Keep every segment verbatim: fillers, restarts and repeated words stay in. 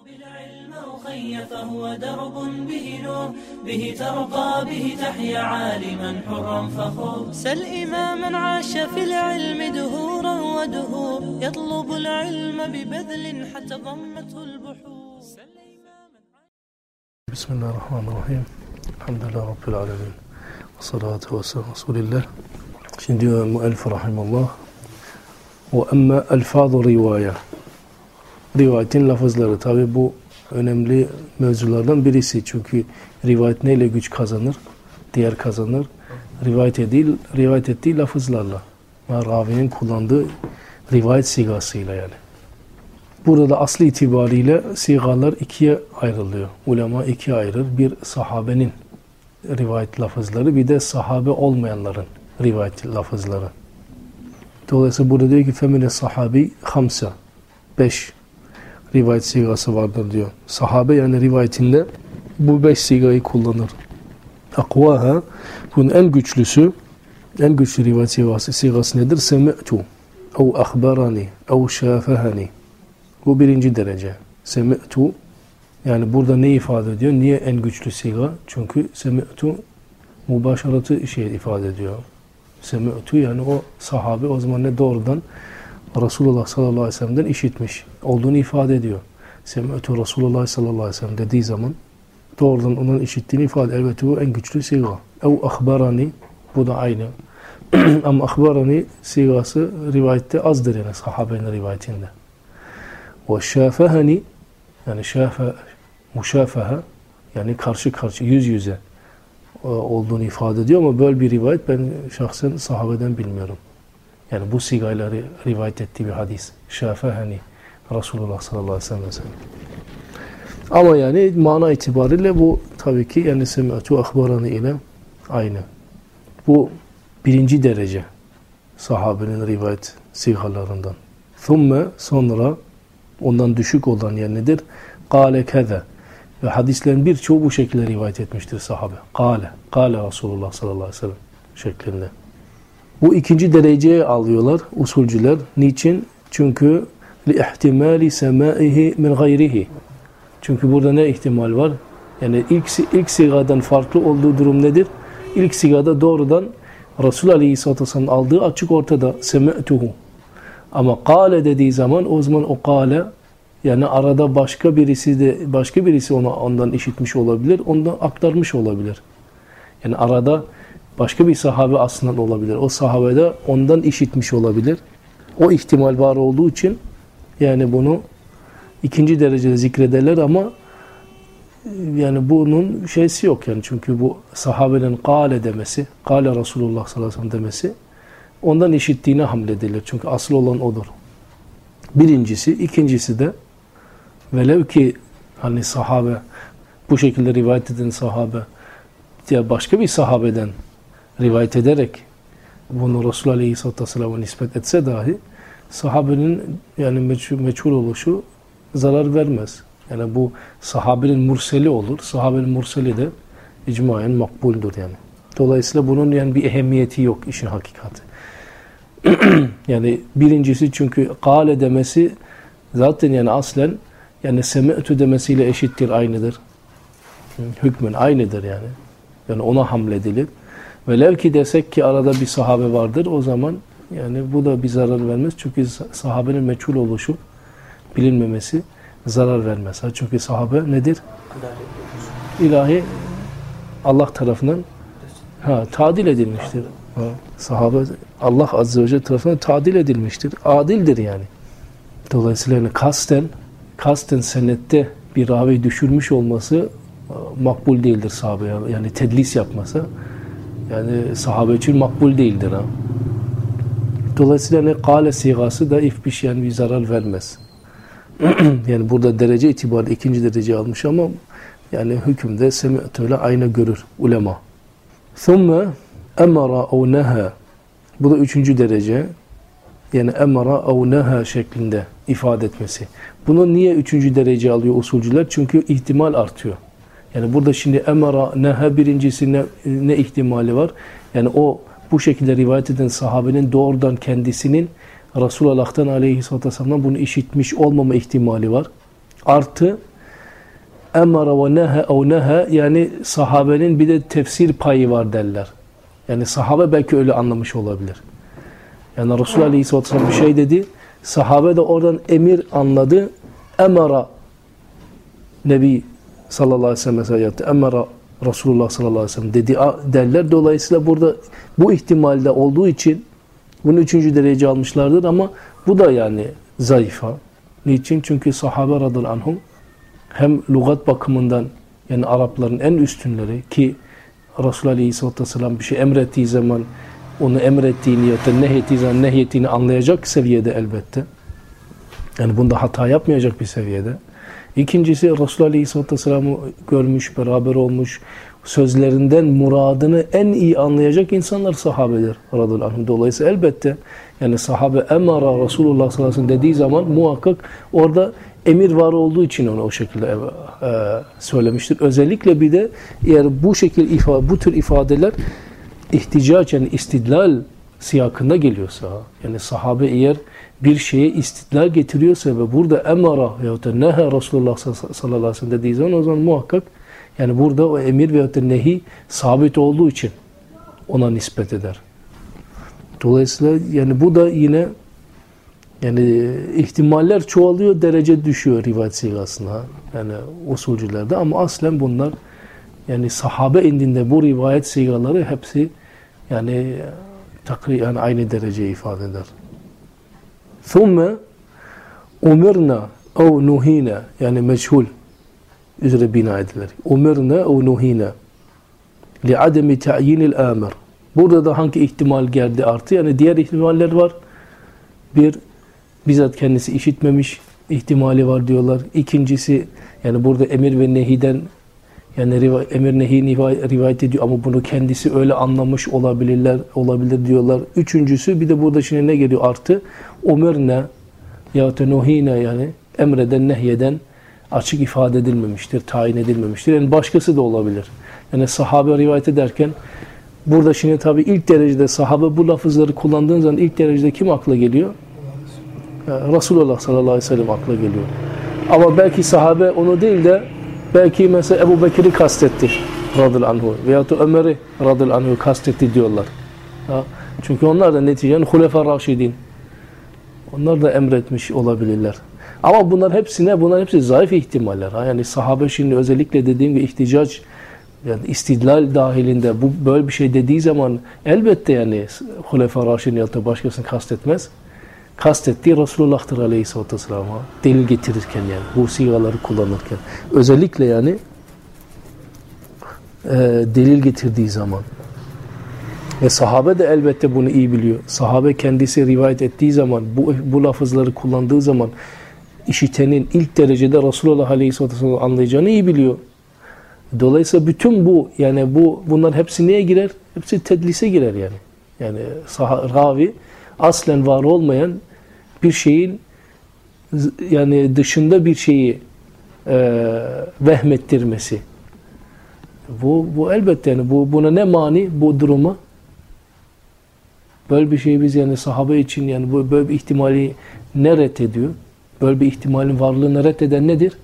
بالعلم أخي فهو درب به نور به ترقى به تحيا عالما حرا فخور سل إماما عاش في العلم دهورا ودهور يطلب العلم ببذل حتى ضمته البحور. بسم الله الرحمن الرحيم. الحمد لله رب العالمين والصلاة والسلام على رسول الله. Şimdi diyor müellif rahimallah ve emme elfâz-ı rivâye, rivayetin lafızları. Tabi bu önemli mevzulardan birisi. Çünkü rivayet neyle güç kazanır? Diğer kazanır. Rivayet edil, rivayet ettiği lafızlarla. Ravinin kullandığı rivayet sigasıyla yani. Burada da aslı itibariyle sigalar ikiye ayrılıyor. Ulema ikiye ayırır. Bir sahabenin rivayet lafızları, bir de sahabe olmayanların rivayet lafızları. Dolayısıyla burada diyor ki femine sahabi hamsa, beş rivayet sigası vardır diyor. Sahabe yani rivayetinde bu beş sigayı kullanır. Akvaha, bunun en güçlüsü, en güçlü rivayet sigası, sigası nedir? Semi'tu, ev akhbarani, ev şafahani. Bu birinci derece. Semi'tu, yani burada ne ifade ediyor? Niye en güçlü siga? Çünkü semi'tu mübaşaratı şey ifade ediyor. Semi'tu yani o sahabe o zaman ne doğrudan Resulullah sallallahu aleyhi ve sellem'den işitmiş olduğunu ifade ediyor. Semi'tu Resulullah sallallahu aleyhi ve sellem dediği zaman doğrudan onun işittiğini ifade. Elbette bu en güçlü siga. Ev akhbarani, bu da aynı. Ama akhbarani sigası rivayette azdır yani sahabenin rivayetinde. Ve şafahani, yani şafa, muşafaha, yani karşı karşı, yüz yüze olduğunu ifade ediyor ama böyle bir rivayet ben şahsen sahabeden bilmiyorum. Yani bu sigayla rivayet ettiği bir hadis. Şafahani, Resulullah sallallahu aleyhi ve sellem. Ama yani mana itibariyle bu tabii ki yani semi'tu akhbarani ile aynı. Bu birinci derece sahabenin rivayet sigalarından. Thumme, sonra ondan düşük olan yer nedir? Kâle keze. Ve hadislerin birçoğu bu şekilde rivayet etmiştir sahabe. Kâle, kâle Resulullah sallallahu aleyhi ve sellem şeklinde. Bu ikinci dereceye alıyorlar usulcüler. Niçin? Çünkü لِاِحْتِمَالِ سَمَائِهِ مِنْ غَيْرِهِ. Çünkü burada ne ihtimal var? Yani ilk, ilk sigadan farklı olduğu durum nedir? İlk sigada doğrudan Resul Aleyhisselatü Vesselam'ın aldığı açık ortada. سَمِعْتُهُ. Ama kâle dediği zaman o zaman o kâle yani arada başka birisi de başka birisi ona ondan işitmiş olabilir, ondan aktarmış olabilir. Yani arada başka bir sahabe aslında olabilir. O sahabe de ondan işitmiş olabilir. O ihtimal var olduğu için yani bunu ikinci derecede zikrederler ama yani bunun şeysi yok yani çünkü bu sahabenin kâle demesi, kâle Resulullah sallallahu aleyhi ve sellem demesi ondan işittiğine hamledilir. Çünkü asıl olan odur. Birincisi, ikincisi de velev ki hani sahabe bu şekilde rivayet eden sahabe ya başka bir sahabeden rivayet ederek bunu Resulullah Aleyhisselatü Vesselam'a nispet etse dahi sahabenin yani meçhul, meçhul oluşu zarar vermez. Yani bu sahabenin murseli olur. Sahabenin murseli de icmaen makbuldür yani. Dolayısıyla bunun yani bir ehemmiyeti yok işin hakikati. Yani birincisi çünkü kâle demesi zaten yani aslen yani semi'tu demesiyle eşittir, aynıdır. Hükmün aynıdır yani. Yani ona hamledilir. Velev ki desek ki arada bir sahabe vardır o zaman yani bu da bir zarar vermez. Çünkü sahabenin meçhul oluşu, bilinmemesi zarar vermez. Çünkü sahabe nedir? İlahi Allah tarafından ha, tadil edilmiştir. Ha, sahabe Allah Azze ve Celle tarafından tadil edilmiştir. Adildir yani. Dolayısıyla yani kasten kasten senette bir ravi düşürmüş olması makbul değildir sahabeye. Yani tedlis yapması yani sahabe için makbul değildir. Ha. Dolayısıyla yani kâle sigası da ifbiş yani bir zarar vermez. Yani burada derece itibariyle ikinci derece almış ama yani hükümde semi'tüyle aynı görür ulema. Thumme emara ev neha. Bu da üçüncü derece. Yani emara ev neha şeklinde ifade etmesi. Bunu niye üçüncü derece alıyor usulcüler? Çünkü ihtimal artıyor. Yani burada şimdi emara neha birincisi ne, ne ihtimali var? Yani o bu şekilde rivayet eden sahabenin doğrudan kendisinin Resulullah'tan Aleyhisselatü Vesselam'dan bunu işitmiş olmama ihtimali var. Artı emara ve neha ev neha, yani sahabenin bir de tefsir payı var derler. Yani sahabe belki öyle anlamış olabilir. Yani Resulullah Aleyhisselatü Vesselam bir şey dedi, sahabe de oradan emir anladı. Emara Nebi sallallahu aleyhi ve sellem mesela yaptı. Emara Resulullah sallallahu aleyhi ve sellem dedi derler. Dolayısıyla burada bu ihtimalde olduğu için bunu üçüncü derece almışlardır ama bu da yani zayıfa. Niçin? Çünkü sahabe radıyallahu anhum hem lügat bakımından yani Arapların en üstünleri ki Resulullah Aleyhisselatü Vesselam bir şey emrettiği zaman onu emrettiğini ya da nehyettiği zaman nehyettiğini anlayacak seviyede elbette. Yani bunda hata yapmayacak bir seviyede. İkincisi Resulullah Aleyhisselatü Vesselam'ı görmüş, beraber olmuş, sözlerinden muradını en iyi anlayacak insanlar sahabedir radıyallahu anh. Dolayısıyla elbette yani sahabe emara Resulullah sallallahu aleyhi ve sellem dediği zaman muhakkak orada emir var olduğu için onu o şekilde e, söylemiştir. Özellikle bir de eğer bu şekil ifade, bu tür ifadeler ihticac yani istidlal siyakında geliyorsa, yani sahabe eğer bir şeye istidlal getiriyorsa ve burada emara veyahut da neha Resulullah sallallahu aleyhi ve sellem dediği zaman o zaman muhakkak yani burada o emir veyahut da nehi sabit olduğu için ona nispet eder. Dolayısıyla yani bu da yine yani ihtimaller çoğalıyor, derece düşüyor rivayet sigasına yani usulcülerde ama aslen bunlar yani sahabe indinde bu rivayet sigaları hepsi yani takriben yani aynı dereceyi ifade eder. ثُمَّ اُمِرْنَا اَوْ نُهِينَا yani meçhul üzere bina edilir. اُمِرْنَا اَوْ نُهِينَا لِعَدَمِ تَعْيِينِ الْآمِرِ. Burada da hangi ihtimal geldi artı? Yani diğer ihtimaller var. Bir, bizzat kendisi işitmemiş ihtimali var diyorlar. İkincisi, yani burada emir ve nehiden yani emir nehi rivayet ediyor ama bunu kendisi öyle anlamış olabilirler, olabilir diyorlar. Üçüncüsü, bir de burada şimdi ne geliyor artı? Umirne ya da nuhine yani emreden, nehyeden açık ifade edilmemiştir, tayin edilmemiştir. Yani başkası da olabilir. Yani sahabe rivayet ederken burada şimdi tabii ilk derecede sahabe bu lafızları kullandığın zaman ilk derecede kim akla geliyor? Resulullah sallallahu aleyhi ve sellem akla geliyor. Ama belki sahabe onu değil de belki mesela Ebu Bekir'i kastetti radıyallahu anhu veyahut da Ömer'i radıyallahu anhu kastetti diyorlar. Ha? Çünkü onlar da neticeden Hulefâ Raşidin. Onlar da emretmiş olabilirler. Ama bunlar hepsine, bunlar hepsi zayıf ihtimaller. Ha? Yani sahabe şimdi özellikle dediğim gibi ihticac yani istidlal dahilinde bu böyle bir şey dediği zaman elbette yani Hulefâ Raşidin ya da başkasını kastetmez. Kastettiği Resulullah'tır aleyhissalatü vesselam'a delil getirirken yani bu sigaları kullanırken özellikle yani e, delil getirdiği zaman ve sahabe de elbette bunu iyi biliyor. Sahabe kendisi rivayet ettiği zaman bu, bu lafızları kullandığı zaman işitenin ilk derecede Resulullah aleyhissalatü vesselam anlayacağını iyi biliyor. Dolayısıyla bütün bu yani bu bunlar hepsi neye girer? Hepsi tedlise girer yani. Yani sah- ravi aslen var olmayan bir şeyin yani dışında bir şeyi e, vehmettirmesi. Bu bu elbette yani bu buna ne mani bu duruma? Böyle bir şeyi biz yani sahabe için yani bu böyle bir ihtimali ne reddediyor? Böyle bir ihtimalin varlığını reddeden nedir?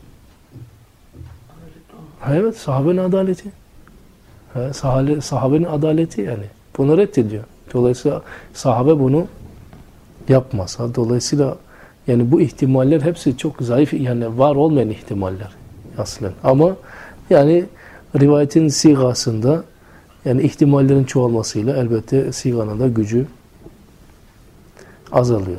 Ha, evet, sahabenin adaleti. Ha, sahabe, sahabenin adaleti yani. Bunu reddediyor. Dolayısıyla sahabe bunu yapmaz. Dolayısıyla yani bu ihtimaller hepsi çok zayıf yani var olmayan ihtimaller aslında. Ama yani rivayetin sigasında yani ihtimallerin çoğalmasıyla elbette siganın da gücü azalıyor.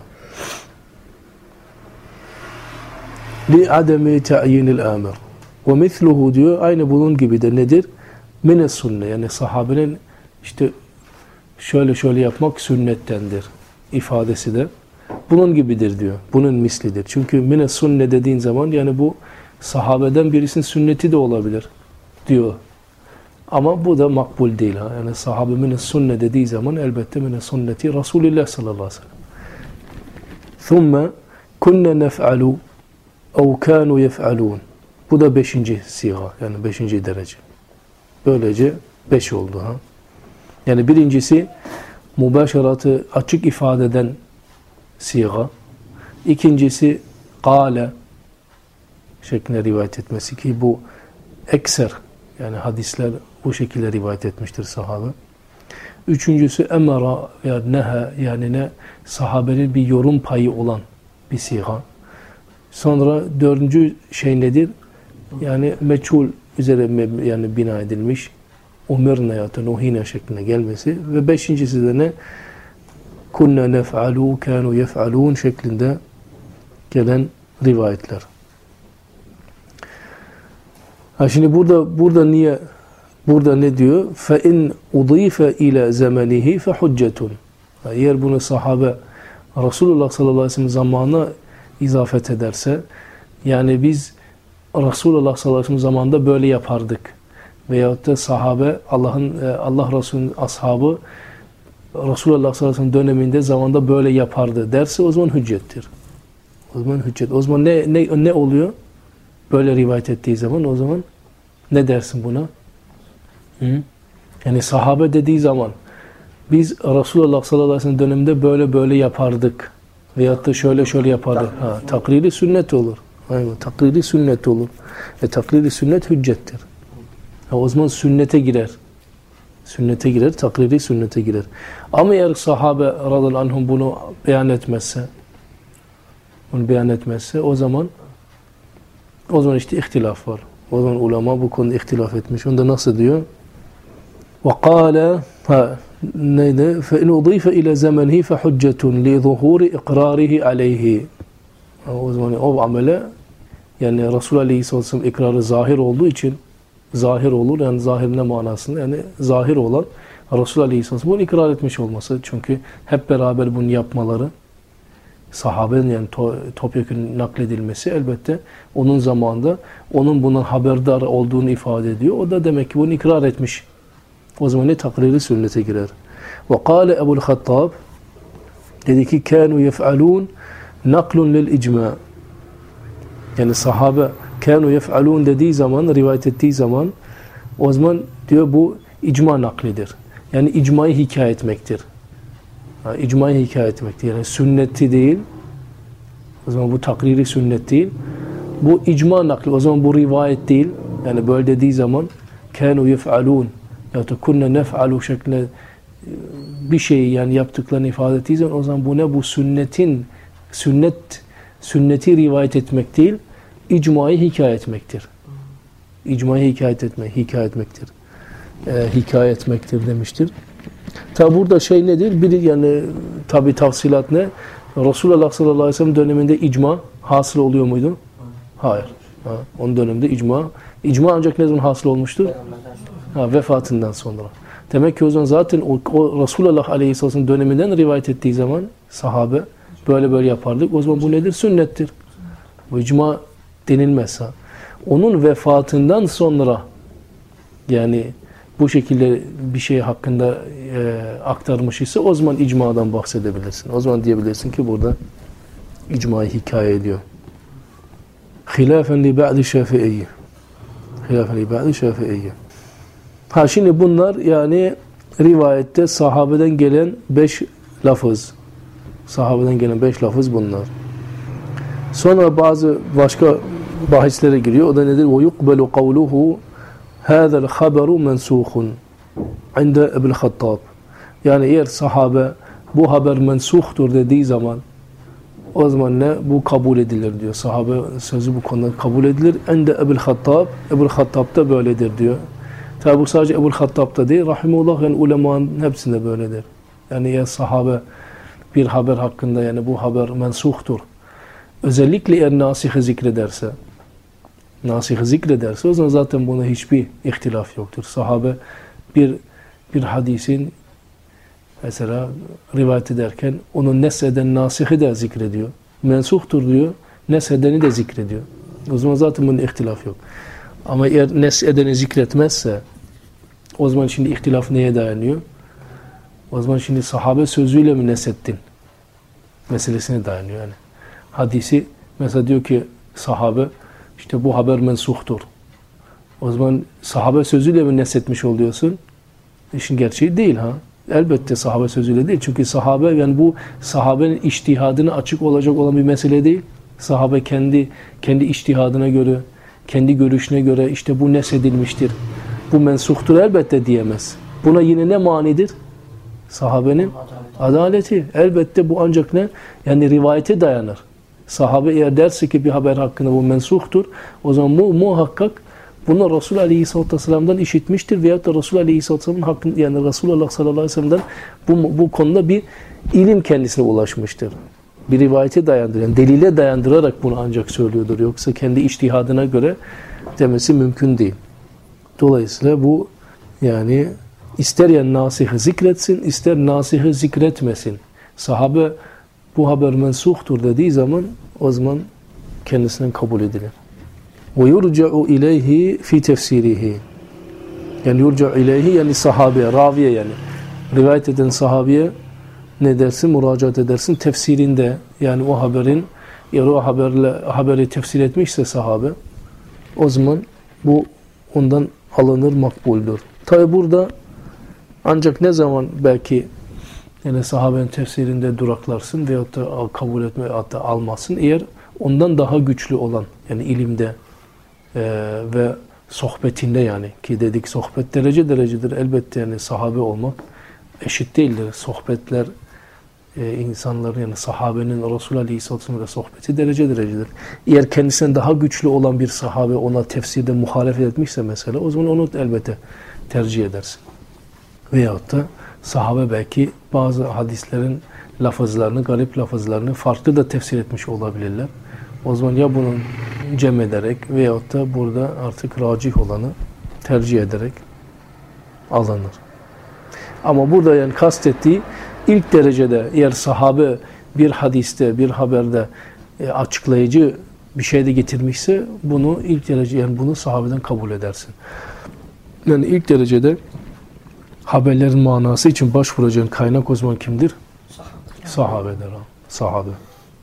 Li ademi ta'yinil amir. Ve misluhu diyor aynı bunun gibi de nedir? Mines sünne yani sahabenin işte şöyle şöyle yapmak sünnettendir ifadesi de bunun gibidir diyor. Bunun mislidir. Çünkü mine sünne dediğin zaman yani bu sahabeden birisinin sünneti de olabilir diyor. Ama bu da makbul değil. Ha? Yani sahabe mine sünne dediği zaman elbette mine sünneti Resulullah sallallahu aleyhi ve sellem. Thumme kunne nef'alu ev kanu yef'alun. Bu da beşinci siga. Yani beşinci derece. Böylece beş oldu. Ha? Yani birincisi mübaşeratı açık ifade eden siga. İkincisi kâle şeklinde rivayet etmesi ki bu ekser, yani hadisler bu şekilde rivayet etmiştir sahabe. Üçüncüsü emara veya neha, yani ne sahabenin bir yorum payı olan bir siga. Sonra dördüncü şey nedir? Yani meçhul üzere yani bina edilmiş umirna ya da nuhina şeklinde gelmesi ve beşincisi de ne? Kunna nef'alu kanu yef'alun şeklinde gelen rivayetler. Ha şimdi burada burada niye burada ne diyor? Fe in udife ila zamanihi fe huccetun. Eğer bunu sahabe Resulullah sallallahu aleyhi ve sellem zamanına izafet ederse, yani biz Resulullah sallallahu aleyhi ve sellem zamanında böyle yapardık veyahut da sahabe Allah'ın Allah Resulü'nün ashabı Resulullah sallallahu aleyhi ve sellem döneminde zamanda böyle yapardı derse o zaman hüccettir. O zaman hüccet. O zaman ne ne ne oluyor? Böyle rivayet ettiği zaman o zaman ne dersin buna? Hı? Yani sahabe dediği zaman biz Resulullah sallallahu aleyhi ve sellem döneminde böyle böyle yapardık veyahut da şöyle şöyle yapardık. Ha, takriri sünnet olur. Aynen, takriri sünnet olur. Ve takriri sünnet hüccettir. Ha, o zaman sünnete girer. Sünnete girer, takriri sünnete girer. Ama eğer sahabe radıyallahu anhum bunu beyan etmezse, bunu beyan etmezse o zaman o zaman işte ihtilaf var. O zaman ulema bu konuda ihtilaf etmiş. Onda nasıl diyor? وَقَالَ ha neydi? فَاِنْ اُضِيفَ اِلَى زَمَنْهِ فَحُجَّةٌ لِظُهُورِ اِقْرَارِهِ عَلَيْهِ. O zaman o amele, yani Resulullah Aleyhisselatü Vesselam ikrarı zahir olduğu için zahir olur. Yani zahir ne manasında? Yani zahir olan Resulullah Aleyhisselatü Vesselam bunu ikrar etmiş olması. Çünkü hep beraber bunu yapmaları, sahabenin yani to, topyekun nakledilmesi elbette onun zamanında onun bundan haberdar olduğunu ifade ediyor. O da demek ki bunu ikrar etmiş. O zaman ne takriri sünnete girer. Ve kâle Ebu'l-Hattab, dedi ki kânû yef'alûn naklun lil icma. Yani sahabe kânû yef'alûn dediği zaman, rivayet ettiği zaman o zaman diyor bu icma naklidir. Yani icmayı hikaye etmektir. Ha, icmayı hikaye etmektir. Yani sünneti değil. O zaman bu takriri sünnet değil. Bu icma nakli. O zaman bu rivayet değil. Yani böyle dediği zaman kânû yef'alûn ya da kunne nef'alu şeklinde bir şeyi yani yaptıklarını ifade ettiği zaman o zaman bu ne? Bu sünnetin sünnet sünneti rivayet etmek değil, icmayı hikaye etmektir. İcmayı hikaye etmek, hikaye etmektir. Ee, hikaye etmektir demiştir. Tabi burada şey nedir? Bir yani tabi tafsilat ne? Resulullah sallallahu aleyhi ve sellem döneminde icma hasıl oluyor muydu? Hayır. Ha, onun döneminde icma icma ancak ne zaman hasıl olmuştu? Ha, vefatından sonra. Demek ki o zaman zaten o, o Resulullah Aleyhisselam döneminden rivayet ettiği zaman sahabe böyle böyle yapardık. O zaman bu nedir? Sünnettir. Bu icma denilmez. Ha. Onun vefatından sonra yani bu şekilde bir şey hakkında e, aktarmış ise o zaman icmadan bahsedebilirsin. O zaman diyebilirsin ki burada icmayı hikaye ediyor. Hilafen li ba'di şafi'iyye. Hilafen li ba'di şafi'iyye. Ha şimdi bunlar yani rivayette sahabeden gelen beş lafız. Sahabeden gelen beş lafız bunlar. Sonra bazı başka bahislere giriyor. O da nedir? وَيُقْبَلُ قَوْلُهُ هَذَا الْخَبَرُ مَنْسُوخٌ عِنْدَ Ebu'l-Hattab. Yani eğer sahabe bu haber mensuhtur dediği zaman o zaman ne? Bu kabul edilir diyor. Sahabe sözü bu konuda kabul edilir. عِنْدَ Ebu'l-Hattab. Ebu'l-Hattab da böyledir diyor. Tabi bu sadece Ebu'l-Hattab'da değil. Rahimullah yani ulemanın hepsinde böyledir. Yani eğer sahabe bir haber hakkında yani bu haber mensuhtur. Özellikle eğer nasihi zikrederse nasihi zikrederse o zaman zaten buna hiçbir ihtilaf yoktur. Sahabe bir bir hadisin mesela rivayet ederken onun nesheden nasihi de zikrediyor. Mensuhtur diyor. Neshedeni de zikrediyor. O zaman zaten bunun ihtilaf yok. Ama eğer neshedeni zikretmezse o zaman şimdi ihtilaf neye dayanıyor? O zaman şimdi sahabe sözüyle mi neshettin? Meselesine dayanıyor yani. Hadisi mesela diyor ki sahabe işte bu haber mensuhtur. O zaman sahabe sözüyle mi neshetmiş oluyorsun? İşin gerçeği değil ha. Elbette sahabe sözüyle değil. Çünkü sahabe yani bu sahabenin içtihadına açık olacak olan bir mesele değil. Sahabe kendi kendi içtihadına göre, kendi görüşüne göre işte bu nesedilmiştir, bu mensuhtur elbette diyemez. Buna yine ne manidir? Sahabenin adaleti. Elbette bu ancak ne? Yani rivayete dayanır. Sahabe eğer derse ki bir haber hakkında bu mensuhtur, o zaman mu, muhakkak bunu Resul Aleyhisselatü Vesselam'dan işitmiştir veyahut da Resul Aleyhisselatü Vesselam'ın hakkında, yani Resulullah sallallahu aleyhi ve sellem'den bu, bu konuda bir ilim kendisine ulaşmıştır. Bir rivayete dayandırır. Yani delile dayandırarak bunu ancak söylüyordur. Yoksa kendi içtihadına göre demesi mümkün değil. Dolayısıyla bu yani ister yani nasihi zikretsin, ister nasihi zikretmesin. Sahabe bu haber mensuhtur dediği zaman o zaman kendisinden kabul edilir. وَيُرْجَعُ اِلَيْهِ فِي تَفْسِيرِهِ Yani yurca ileyhi yani sahabeye, raviye yani. Rivayet eden sahabeye ne dersin? Müracaat edersin. Tefsirinde yani o haberin, eğer o haberle, haberi tefsir etmişse sahabe, o zaman bu ondan alınır, makbuldür. Tabi burada ancak ne zaman belki yani sahabenin tefsirinde duraklarsın veyahut da kabul etme hatta almazsın. Eğer ondan daha güçlü olan yani ilimde e, ve sohbetinde yani ki dedik sohbet derece derecedir. Elbette yani sahabe olmak eşit değildir. Sohbetler e, insanların yani sahabenin Resul Aleyhisselatü Vesselam'la sohbeti derece derecedir. Eğer kendisinden daha güçlü olan bir sahabe ona tefsirde muhalefet etmişse mesela o zaman onu elbette tercih edersin. Veyahut da sahabe belki bazı hadislerin lafızlarını, garip lafızlarını farklı da tefsir etmiş olabilirler. O zaman ya bunu cem ederek veyahut da burada artık racih olanı tercih ederek alınır. Ama burada yani kastettiği ilk derecede eğer sahabe bir hadiste, bir haberde açıklayıcı bir şey de getirmişse bunu ilk derece yani bunu sahabeden kabul edersin. Yani ilk derecede haberlerin manası için başvuracağın kaynak o zaman kimdir? Sahabedir. Sahabe.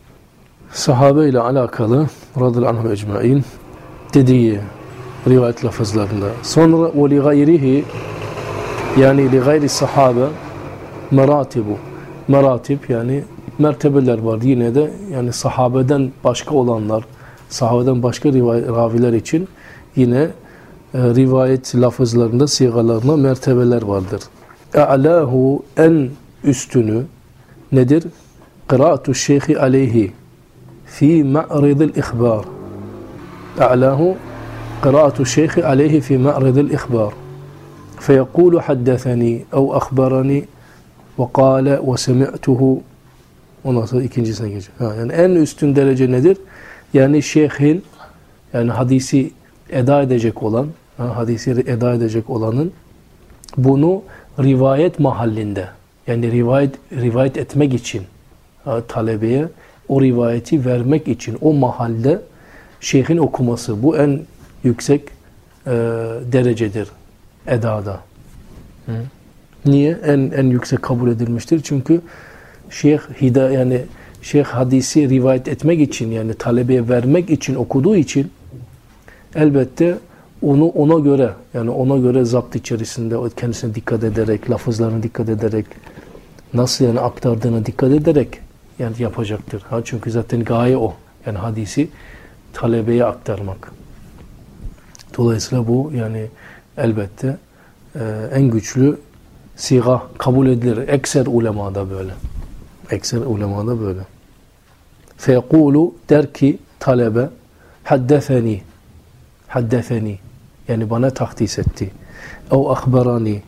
Sahabe ile alakalı radıyallahu anhum ecmaîn dediği rivayet lafızlarında. Sonra ve li gayrihi yani li gayri sahabe meratibu. Meratib yani mertebeler var. Yine de yani sahabeden başka olanlar, sahabeden başka raviler için yine e, rivayet lafızlarında, sigalarında mertebeler vardır. E'lâhu en üstünü nedir? Kıraatu şeyhi aleyhi fi ma'ridil ihbar. E'lâhu kıraatu şeyhi aleyhi fi ma'ridil ihbar. Feyekulu haddetheni ev akhbarani ve kâle ve semi'tuhu. Ondan sonra ikincisine geçiyor. Yani en üstün derece nedir? Yani şeyhin yani hadisi eda edecek olan, hadisi eda edecek olanın bunu rivayet mahallinde yani rivayet rivayet etmek için talebeye o rivayeti vermek için o mahalde şeyhin okuması bu en yüksek e, derecedir edada. Hı? Niye? En en yüksek kabul edilmiştir. Çünkü şeyh hida yani şeyh hadisi rivayet etmek için yani talebeye vermek için okuduğu için elbette onu ona göre yani ona göre zapt içerisinde kendisine dikkat ederek, lafızlarına dikkat ederek nasıl yani aktardığına dikkat ederek yani yapacaktır. Ha çünkü zaten gaye o. Yani hadisi talebeye aktarmak. Dolayısıyla bu yani elbette e, en güçlü siga kabul edilir. Ekser ulemada böyle. Ekser ulemada böyle. Feyekulu der ki talebe haddetheni haddetheni yani bana tahdis etti. Ev akhbarani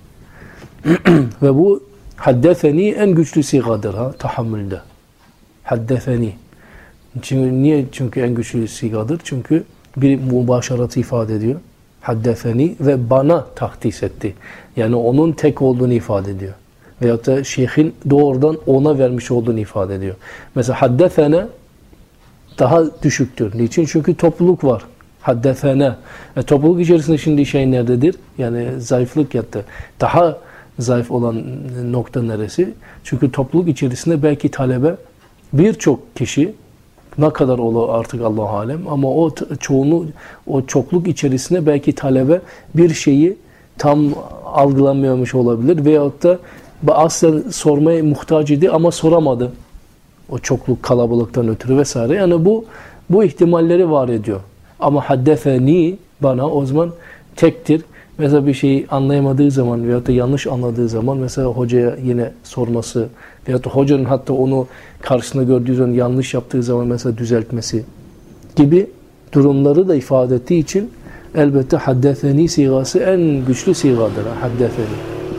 ve bu haddetheni en güçlü sigadır ha tahammülde. Haddetheni. Çünkü, niye? Çünkü en güçlü sigadır. Çünkü bir mübaşaratı ifade ediyor. Haddetheni ve bana tahdis etti. Yani onun tek olduğunu ifade ediyor. Veyahut da şeyhin doğrudan ona vermiş olduğunu ifade ediyor. Mesela haddethene daha düşüktür. Niçin? Çünkü topluluk var. Haddethene. E, topluluk içerisinde şimdi şey nerededir? Yani zayıflık yattı. Daha zayıf olan nokta neresi? Çünkü topluluk içerisinde belki talebe birçok kişi ne kadar olur artık Allah alem ama o çoğunluğu o çokluk içerisinde belki talebe bir şeyi tam algılamıyormuş olabilir veyahut da aslen sormaya muhtaç idi ama soramadı. O çokluk kalabalıktan ötürü vesaire. Yani bu Bu ihtimalleri var ediyor. Ama haddefeni bana o zaman tektir. Mesela bir şeyi anlayamadığı zaman veyahut da yanlış anladığı zaman mesela hocaya yine sorması veyahut da hocanın hatta onu karşısında gördüğü zaman yanlış yaptığı zaman mesela düzeltmesi gibi durumları da ifade ettiği için elbette haddefeni sigası en güçlü sigadır. Haddefeni.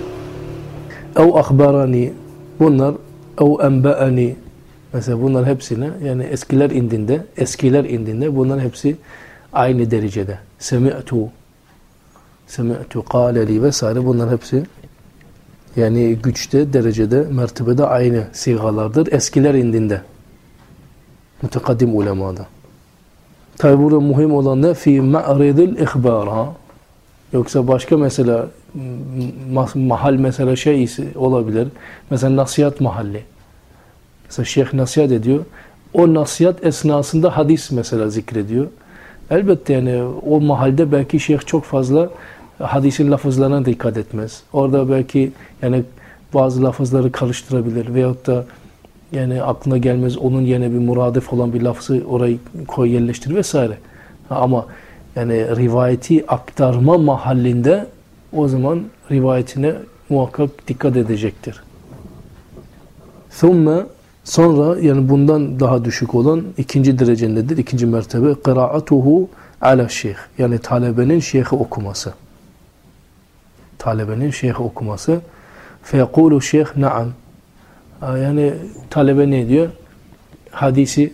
Ev ahbarani bunlar ev enbe'ani mesela bunlar hepsine yani eskiler indinde eskiler indinde bunların hepsi aynı derecede. Semi'tu Semi'tu kâleli vesaire bunlar hepsi yani güçte, derecede, mertebede aynı sigalardır. Eskiler indinde. Mutekaddim ulemada. Tabi burada muhim olan ne? Fî ma'ridil ihbar. Ha? Yoksa başka mesela mahal mesela şey olabilir. Mesela nasihat mahalli. Mesela şeyh nasihat ediyor. O nasihat esnasında hadis mesela zikrediyor. Elbette yani o mahalde belki şeyh çok fazla hadisin lafızlarına dikkat etmez. Orada belki yani bazı lafızları karıştırabilir veyahut da yani aklına gelmez onun yerine bir muradif olan bir lafzı orayı koy yerleştir vesaire. Ama yani rivayeti aktarma mahallinde o zaman rivayetine muhakkak dikkat edecektir. Thumme sonra yani bundan daha düşük olan ikinci derecededir. İkinci mertebe kıraatuhu ala şeyh. Yani talebenin şeyhi okuması. Talebenin şeyhi okuması. Feyekulu şeyh na'am. Yani talebe ne diyor? Hadisi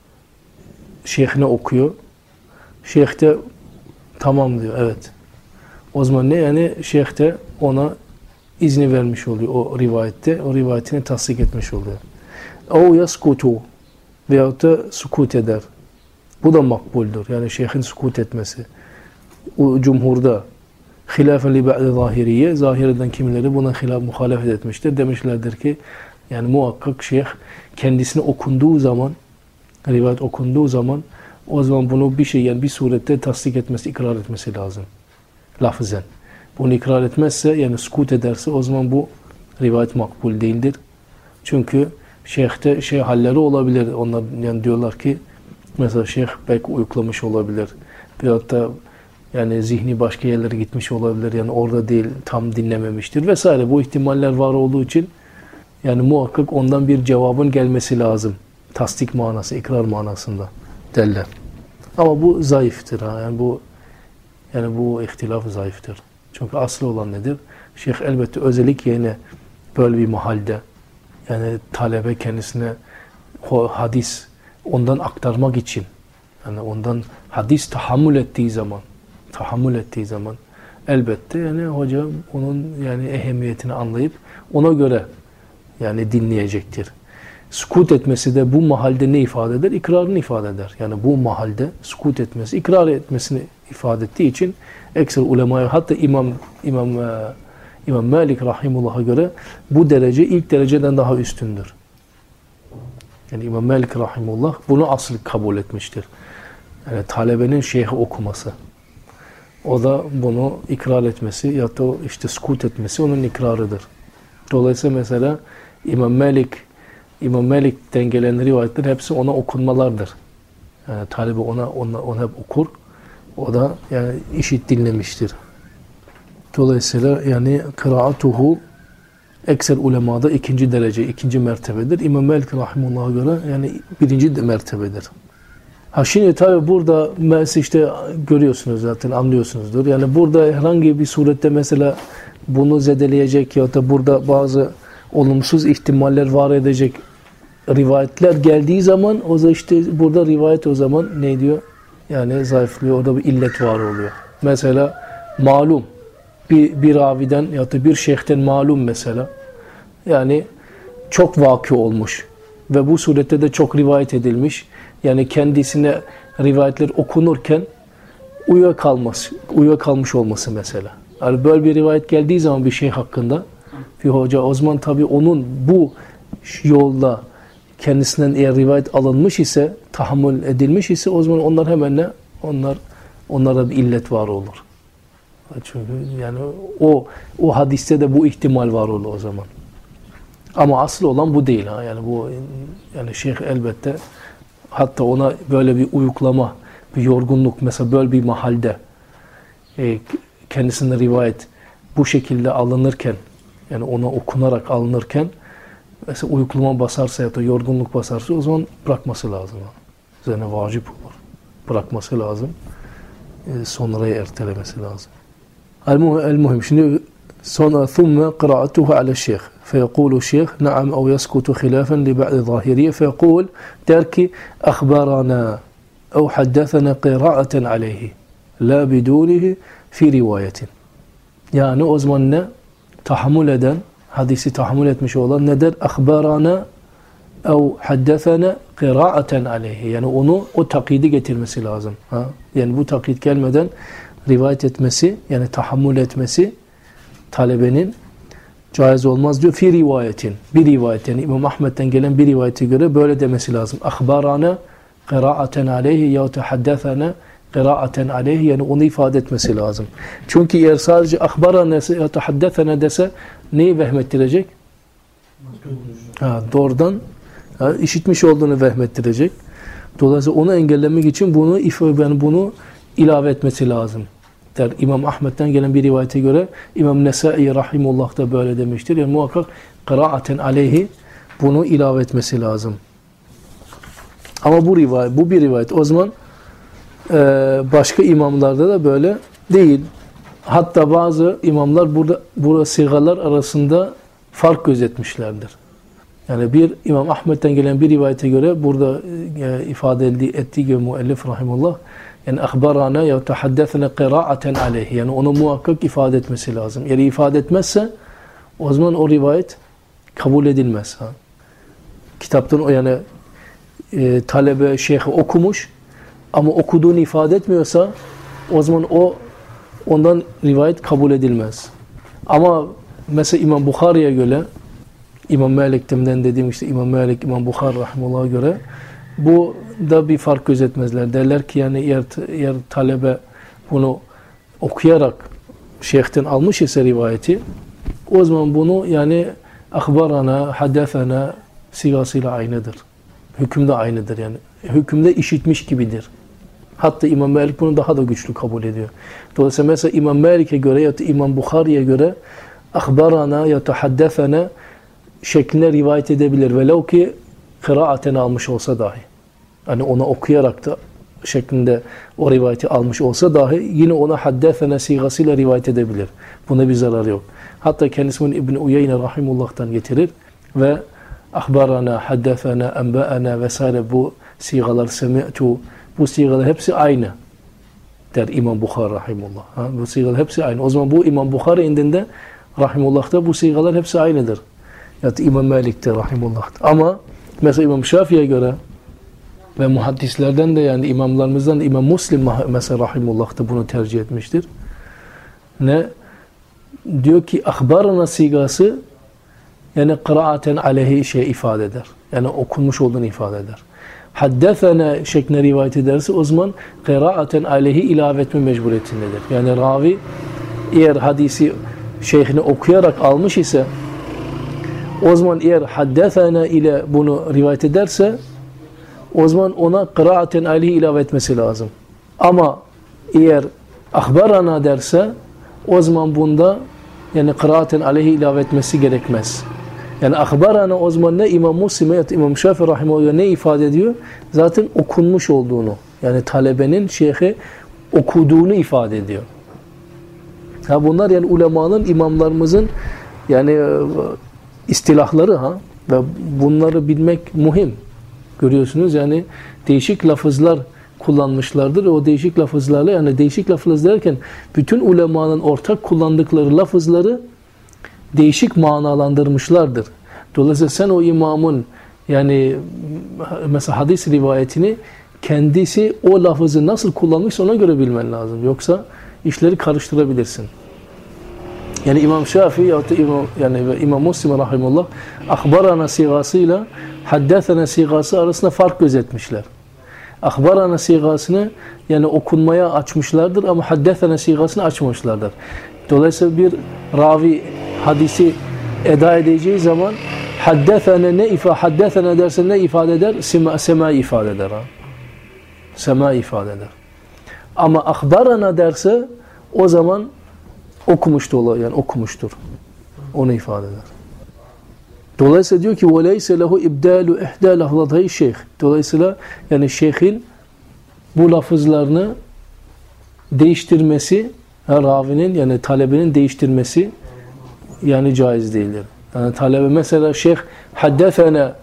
şeyhine okuyor. Şeyh de tamam diyor. Evet. O zaman ne? Yani şeyh de ona izni vermiş oluyor o rivayette. O rivayetini tasdik etmiş oluyor. O yaskutu veyahut da sukut eder. Bu da makbuldür. Yani şeyhin sukut etmesi. O cumhurda hilafen li ba'de zahiriye zahireden kimileri buna hilaf muhalefet etmiştir. Demişlerdir ki yani muhakkak şeyh kendisine okunduğu zaman rivayet okunduğu zaman o zaman bunu bir şey yani bir surette tasdik etmesi, ikrar etmesi lazım. Lafzen. Bunu ikrar etmezse yani sukut ederse o zaman bu rivayet makbul değildir. Çünkü şeyhte şey halleri olabilir. Onlar yani diyorlar ki mesela şeyh belki uyuklamış olabilir. Veyahut da yani zihni başka yerlere gitmiş olabilir. Yani orada değil tam dinlememiştir vesaire. Bu ihtimaller var olduğu için yani muhakkak ondan bir cevabın gelmesi lazım. Tasdik manası, ikrar manasında derler. Ama bu zayıftır. Ha. Yani bu yani bu ihtilaf zayıftır. Çünkü aslı olan nedir? Şeyh elbette özellik yerine böyle bir mahalde yani talebe kendisine o hadis ondan aktarmak için yani ondan hadis tahammül ettiği zaman tahammül ettiği zaman elbette yani hoca onun yani ehemmiyetini anlayıp ona göre yani dinleyecektir. Sukut etmesi de bu mahalde ne ifade eder? İkrarını ifade eder. Yani bu mahalde sukut etmesi, ikrar etmesini ifade ettiği için ekser ulemaya hatta İmam İmam İmam Malik rahimullah'a göre bu derece ilk dereceden daha üstündür. Yani İmam Malik rahimullah bunu asıl kabul etmiştir. Yani talebenin şeyhi okuması. O da bunu ikrar etmesi ya da işte sukut etmesi onun ikrarıdır. Dolayısıyla mesela İmam Malik İmam Malik'ten gelen rivayetler hepsi ona okunmalardır. Yani talebe ona ona, ona hep okur. O da yani işit dinlemiştir. Dolayısıyla yani kıraatuhu ekser ulemada ikinci derece, ikinci mertebedir. İmam Malik rahimullah'a göre yani birinci de mertebedir. Ha şimdi tabi burada mesela işte görüyorsunuz zaten anlıyorsunuzdur. Yani burada herhangi bir surette mesela bunu zedeleyecek ya da burada bazı olumsuz ihtimaller var edecek rivayetler geldiği zaman o zaman işte burada rivayet o zaman ne diyor? Yani zayıflıyor. Orada bir illet var oluyor. Mesela malum bir, bir raviden ya da bir şeyhten malum mesela yani çok vakı olmuş ve bu surette de çok rivayet edilmiş. Yani kendisine rivayetler okunurken uyuyakalması, uyuyakalmış olması mesela. Yani böyle bir rivayet geldiği zaman bir şey hakkında bir hoca o zaman tabii onun bu yolda kendisinden eğer rivayet alınmış ise, tahammül edilmiş ise o zaman onlar hemen ne? Onlar onlarda bir illet var olur. Çünkü yani o o hadiste de bu ihtimal var olur o zaman. Ama asıl olan bu değil ha. Yani bu yani şeyh elbette hatta ona böyle bir uyuklama, bir yorgunluk, mesela böyle bir mahalde e, kendisine rivayet bu şekilde alınırken, yani ona okunarak alınırken mesela uyuklama basarsa ya da yorgunluk basarsa o zaman bırakması lazım. Üzerine vacip olur. Bırakması lazım. E, sonraya ertelemesi lazım. El-muhim. Şimdi sonra ثُمَّ قِرَأَتُهُ عَلَى الشيخ فيقول الشيخ نعم أو يسكت خلافا لبعض الظاهرية فيقول der ki أخبرنا أو حدثنا قراءة عليه لا بدونه في رواية. Yani o zaman ne? Tahammül eden, hadisi tahammül etmiş olan ne der? أخبرنا أو حدثنا قراءة عليه. Yani onu o takyidi getirmesi lazım. Ha? Yani bu takyid gelmeden rivayet etmesi, yani tahammül etmesi talebenin caiz olmaz diyor. Fi rivayetin. Bir rivayet, yani İmam Ahmet'ten gelen bir rivayete göre böyle demesi lazım. Akhbarana qira'aten aleyhi ya tehaddathana qira'aten aleyhi, yani onu ifade etmesi lazım. Çünkü eğer sadece akhbarana ya tehaddathana dese neyi vehmettirecek? Ha, doğrudan ha, işitmiş olduğunu vehmettirecek. Dolayısıyla onu engellemek için bunu yani bunu ilave etmesi lazım. Der İmam Ahmet'ten gelen bir rivayete göre İmam Nesai rahimullah da böyle demiştir. Yani muhakkak kıraaten aleyhi bunu ilave etmesi lazım. Ama bu rivayet, bu bir rivayet. O zaman e, başka imamlarda da böyle değil. Hatta bazı imamlar burada burada sigalar arasında fark gözetmişlerdir. Yani bir İmam Ahmet'ten gelen bir rivayete göre burada e, ifade ettiği gibi müellif rahimullah, yani akhbarana ya tehaddathna qira'aten aleyhi, yani onu muhakkak ifade etmesi lazım. Eğer ifade etmezse o zaman o rivayet kabul edilmez. Ha. Kitaptan o yani e, talebe şeyhi okumuş ama okuduğunu ifade etmiyorsa o zaman o ondan rivayet kabul edilmez. Ama mesela İmam Bukhari'ye göre, İmam Malik'ten dediğim işte İmam Malik, İmam Bukhari rahimullah'a göre bu da bir fark gözetmezler. Derler ki yani eğer, eğer talebe bunu okuyarak şeyhten almış ise rivayeti, o zaman bunu yani akhbarana, haddathana sigasıyla aynıdır. Hükümde aynıdır yani. Hükümde işitmiş gibidir. Hatta İmam Malik bunu daha da güçlü kabul ediyor. Dolayısıyla mesela İmam Malik'e göre ya da İmam Bukhari'ye göre akhbarana ya da haddathana şeklinde rivayet edebilir. Velev ki kıraaten almış olsa dahi. Hani ona okuyarak da şeklinde o rivayeti almış olsa dahi yine ona haddethene sigasıyla rivayet edebilir. Buna bir zararı yok. Hatta kendisinin İbn Uyeyne rahimullah'tan getirir ve ahbarana, haddethene, enbe'ene vesaire bu sigalar, semi'tu, bu sigalar hepsi aynı der İmam Bukhari rahimullah. Ha? Bu sigalar hepsi aynı. O zaman bu İmam Bukhari indinde rahimullah'ta bu sigalar hepsi aynıdır. Ya da İmam Malik'te rahimullah'ta. Ama mesela İmam Şafii'ye göre ve muhaddislerden de yani imamlarımızdan da İmam Müslim mesela rahimullah da bunu tercih etmiştir. Ne? Diyor ki akhbarana sigası yani kıraaten aleyhi şey ifade eder. Yani okunmuş olduğunu ifade eder. Haddethene şeklinde rivayet ederse o zaman kıraaten aleyhi ilave etme mecburiyetindedir. Yani ravi eğer hadisi şeyhini okuyarak almış ise o zaman eğer haddethene ile bunu rivayet ederse o zaman ona kıraaten aleyhi ilave etmesi lazım. Ama eğer akhbarana derse o zaman bunda yani kıraaten aleyhi ilave etmesi gerekmez. Yani akhbarana o zaman ne İmam Müslim ya İmam Şafii rahimahullah ne ifade ediyor? Zaten okunmuş olduğunu, yani talebenin şeyhi okuduğunu ifade ediyor. Ha bunlar yani ulemanın, imamlarımızın yani istilahları ha ve bunları bilmek muhim. Görüyorsunuz yani değişik lafızlar kullanmışlardır. O değişik lafızlarla yani değişik lafız derken bütün ulemanın ortak kullandıkları lafızları değişik manalandırmışlardır. Dolayısıyla sen o imamın yani mesela hadis rivayetini kendisi o lafızı nasıl kullanmışsa ona göre bilmen lazım. Yoksa işleri karıştırabilirsin. Yani İmam Şafii ya da İmam, yani İmam Müslim rahimullah akhbarana sigasıyla haddethene sigası arasında fark gözetmişler. Akhbarana sigasını yani okunmaya açmışlardır ama haddethene sigasını açmamışlardır. Dolayısıyla bir ravi hadisi eda edeceği zaman haddesene ne ifade haddesene derse ne ifade eder? Sema, sema ifade eder. Ha? Sema ifade eder. Ama akbarana derse o zaman okumuştur olur, yani okumuştur. Onu ifade eder. Dolayısıyla diyor ki وَلَيْسَ لَهُ اِبْدَالُ اِحْدَى لَفْظَتَيْ şeyh. Dolayısıyla yani şeyhin bu lafızlarını değiştirmesi, ravinin yani talebenin değiştirmesi yani caiz değildir. Yani talebe mesela şeyh haddefene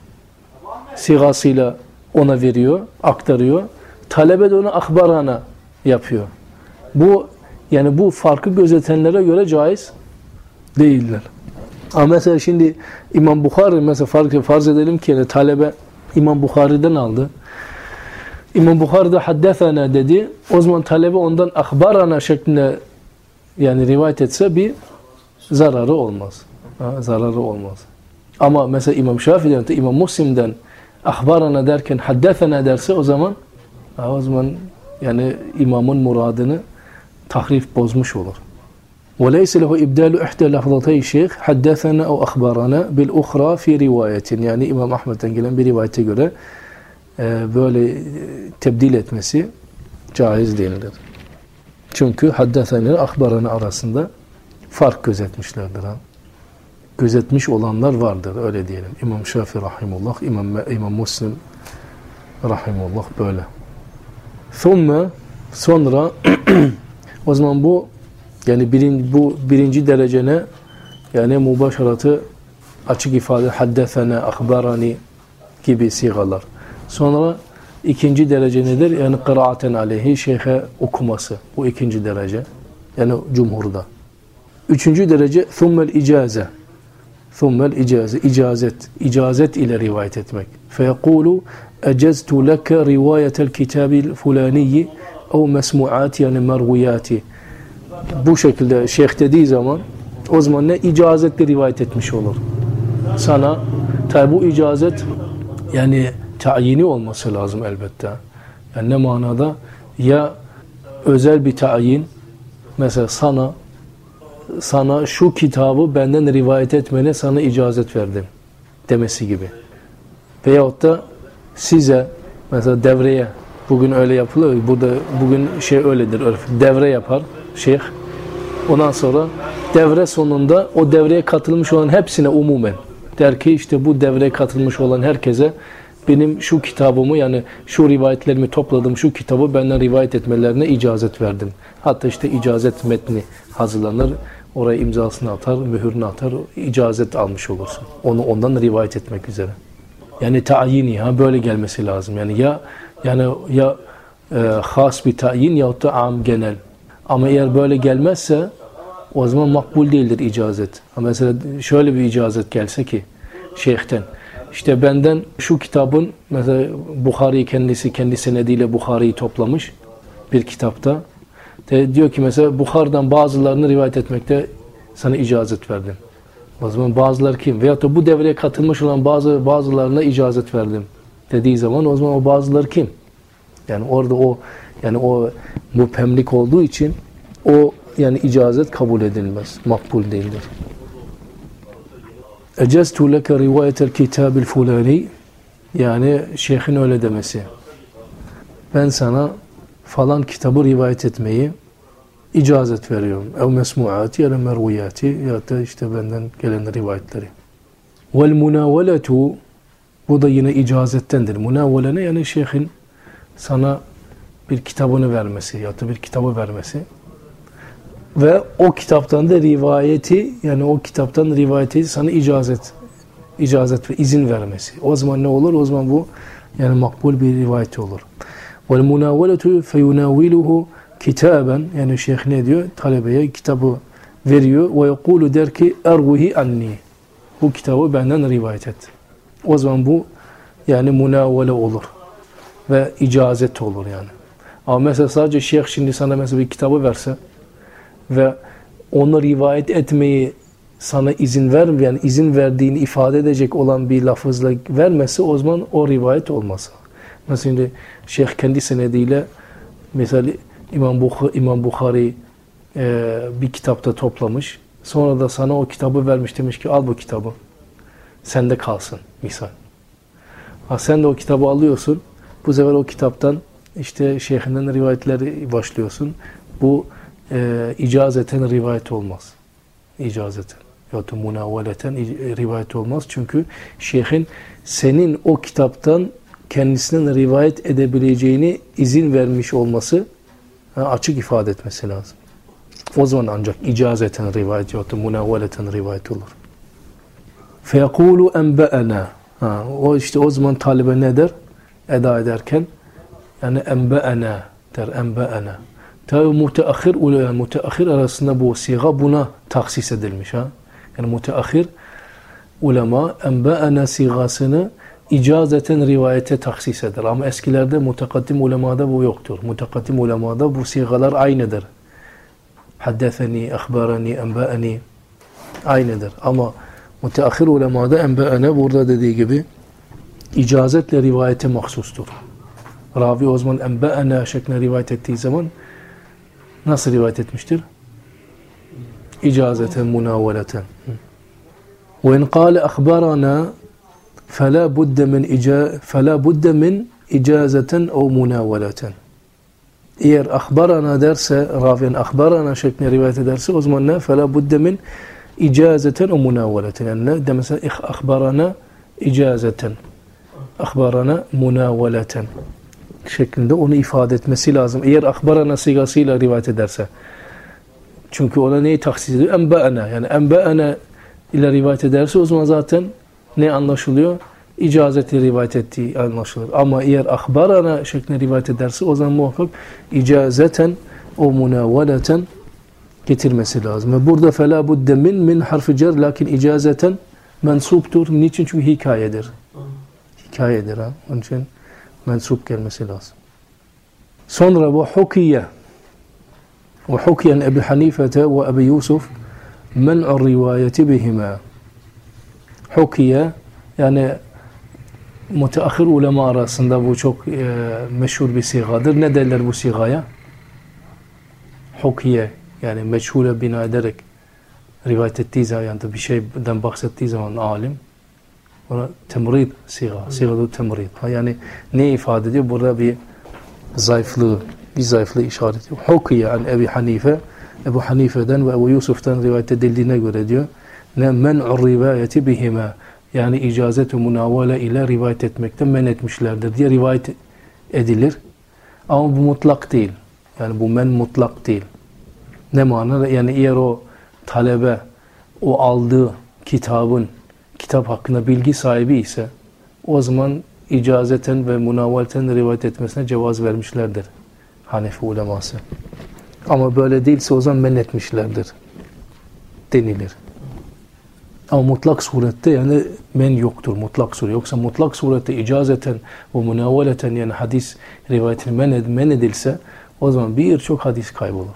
sigasıyla ona veriyor, aktarıyor. Talebe de onu akbarana yapıyor. Bu yani bu farkı gözetenlere göre caiz değiller. Ama mesela şimdi İmam Bukhari mesela fark, farz edelim ki yani talebe İmam Bukhari'den aldı. İmam Bukhari de haddefena dedi. O zaman talebe ondan akbarana şeklinde yani rivayet etse bir zararı olmaz. Ha, zararı olmaz. Ama mesela İmam Şafii'den de İmam Müslim'den akbarana derken haddefena derse o zaman ha, o zaman yani imamın muradını tahrif bozmuş olur. وَلَيْسَ لَهُ اِبْدَالُ اِحْدَى لَفْظَتَيْ şeyh حَدَّثَنَا اَوْ اَخْبَرَنَا بِالْاُخْرَى فِي rivayetin. Yani İmam Ahmet'ten gelen bir rivayete göre e, böyle tebdil etmesi caiz değildir. Çünkü haddesene akbarana arasında fark gözetmişlerdir. Ha? Gözetmiş olanlar vardır öyle diyelim. İmam Şafii rahimullah, İmam, İmam Müslim rahimullah böyle. Sonra, sonra o zaman bu yani birinci, bu birinci derecene yani mübaşaratı açık ifade haddesene, akbarani gibi sigalar. Sonra ikinci derece nedir? Yani kıraaten aleyhi şeyhe okuması. Bu ikinci derece. Yani cumhurda. Üçüncü derece thummel icaze. Thummel icaze. İcazet. İcazet ile rivayet etmek. Feyekulu eceztu leke rivayetel kitabil fulaniyi ev mesmuati yani merviyati. Bu şekilde şeyh dediği zaman o zaman ne icazetle rivayet etmiş olur. Sana tabi bu icazet yani tayini olması lazım elbette. Yani ne manada? Ya özel bir tayin mesela sana sana şu kitabı benden rivayet etmene sana icazet verdim demesi gibi. Veyahut da size mesela devreye bugün öyle yapılıyor. Burada bugün şey öyledir. Devre yapar şeyh. Ondan sonra devre sonunda o devreye katılmış olan hepsine umumen der ki işte bu devreye katılmış olan herkese benim şu kitabımı yani şu rivayetlerimi topladım şu kitabı benden rivayet etmelerine icazet verdim. Hatta işte icazet metni hazırlanır. Oraya imzasını atar, mühürünü atar. İcazet almış olursun. Onu ondan rivayet etmek üzere. Yani tayini ha böyle gelmesi lazım. Yani ya yani ya e, has bir tayin yahut da am genel. Ama eğer böyle gelmezse o zaman makbul değildir icazet. Ama mesela şöyle bir icazet gelse ki şeyhten işte benden şu kitabın mesela Bukhari kendisi kendi senediyle Bukhari'yi toplamış bir kitapta. De diyor ki mesela Bukhari'den bazılarını rivayet etmekte sana icazet verdim. O zaman bazıları kim? Veyahut da bu devreye katılmış olan bazı bazılarına icazet verdim dediği zaman o zaman o bazıları kim? Yani orada o yani o müphemlik olduğu için o yani icazet kabul edilmez. Makbul değildir. Eceztu leke rivayetel kitabil fulani yani şeyhin öyle demesi. Ben sana falan kitabı rivayet etmeyi icazet veriyorum. Ev mesmuati ya da merviyati ya da işte benden gelen rivayetleri. Vel munaveletu bu da yine icazettendir. Munavele ne? Yani şeyhin sana bir kitabını vermesi ya da bir kitabı vermesi ve o kitaptan da rivayeti yani o kitaptan rivayeti sana icazet icazet ve izin vermesi. O zaman ne olur? O zaman bu yani makbul bir rivayet olur. Vel munaveletu feyunaviluhu kitaben yani şeyh ne diyor? Talebeye kitabı veriyor ve yekulu der ki erguhi anni. Bu kitabı benden rivayet et. O zaman bu yani munavele olur ve icazet olur yani. Ama mesela sadece şeyh şimdi sana mesela bir kitabı verse ve onu rivayet etmeyi sana izin vermiyor, yani izin verdiğini ifade edecek olan bir lafızla vermesi o zaman o rivayet olmaz. Mesela şimdi şeyh kendi senediyle mesela İmam Bukhari, İmam Bukhari e, bir kitapta toplamış. Sonra da sana o kitabı vermiş demiş ki al bu kitabı. sende kalsın misal. Ha, sen de o kitabı alıyorsun. Bu sefer o kitaptan işte şeyhinden rivayetleri başlıyorsun. Bu e, icazeten rivayet olmaz. İcazeten. Ya da munaveleten rivayet olmaz. Çünkü şeyhin senin o kitaptan kendisinden rivayet edebileceğini izin vermiş olması, ha, açık ifade etmesi lazım. O zaman ancak icazeten rivayet ya da munaveleten rivayet olur. فَيَقُولُ اَنْبَأَنَا O işte o zaman talibe ne der? Eda ederken yani اَنْبَأَنَا der. اَنْبَأَنَا Tabi müteahhir ulema, müteahhir arasında bu siga buna taksis edilmiş. Ha? Yani müteahhir ulema enba'ana sigasını icazeten rivayete taksis eder. Ama eskilerde mutakaddim ulemada bu yoktur. Mutakaddim ulemada bu sigalar aynıdır. Haddetheni, akhbarani, enba'ani aynıdır. Ama müteahhir ulemada enba'ana burada dediği gibi icazetle rivayete mahsustur. Ravi o zaman enba'ana şeklinde rivayet ettiği zaman nasıl rivayet etmiştir? İcazeten, munaveleten. Ve in qâle akhbarana فَلَا بُدَّ مِنْ إِجَا فَلَا بُدَّ مِنْ إِجَازَةً اَوْ مُنَاوَلَةً Eğer akhbarana derse, raviyen akhbarana şeklinde rivayet ederse o zaman ne? فَلَا بُدَّ مِنْ إِجَازَةً اَوْ مُنَاوَلَةً Yani ne? De mesela akhbarana icazeten, akhbarana munaveleten şeklinde onu ifade etmesi lazım. Eğer akhbarana sigasıyla rivayet ederse. Çünkü ona neyi taksis ediyor? Enba'ana. Yani enba'ana ile rivayet ederse o zaman zaten ne anlaşılıyor? İcazetle rivayet ettiği anlaşılır. Ama eğer akhbarana şeklinde rivayet ederse o zaman muhakkak icazeten o munaveleten getirmesi lazım. Ve burada فَلَا بُدَّ مِنْ min harfi cer lakin icazeten mensuptur. Niçin? Çünkü hikayedir. Hikayedir. Ha? Onun için mensup gelmesi lazım. Sonra bu hukiye ve hukiyen Ebu Hanifete ve Ebu Yusuf men'ur rivayeti bihima. Hukiye yani müteahhir ulema arasında bu çok e, meşhur bir sigadır. Ne derler bu sigaya? Hukiye yani meçhule bina ederek rivayet ettiği zaman yani bir şeyden bahsettiği zaman alim ona temrid siga, sigadu temrid. Yani ne ifade ediyor? Burada bir zayıflığı, bir zayıflığı işaret ediyor. Hukiye an Ebu Hanife, Ebu Hanife'den ve Ebu Yusuf'tan rivayet edildiğine göre diyor. Ne men'ur rivayeti bihima yani icazet-i munavale ile rivayet etmekten men etmişlerdir diye rivayet edilir. Ama bu mutlak değil. Yani bu men mutlak değil. Ne manada? Yani eğer o talebe o aldığı kitabın kitap hakkında bilgi sahibi ise o zaman icazeten ve munavaleten rivayet etmesine cevaz vermişlerdir Hanefi uleması. Ama böyle değilse o zaman men etmişlerdir denilir. Ama mutlak surette yani men yoktur. Mutlak surette. Yoksa mutlak surette icazeten ve munaveleten yani hadis rivayetini men, ed men edilse o zaman birçok hadis kaybolur.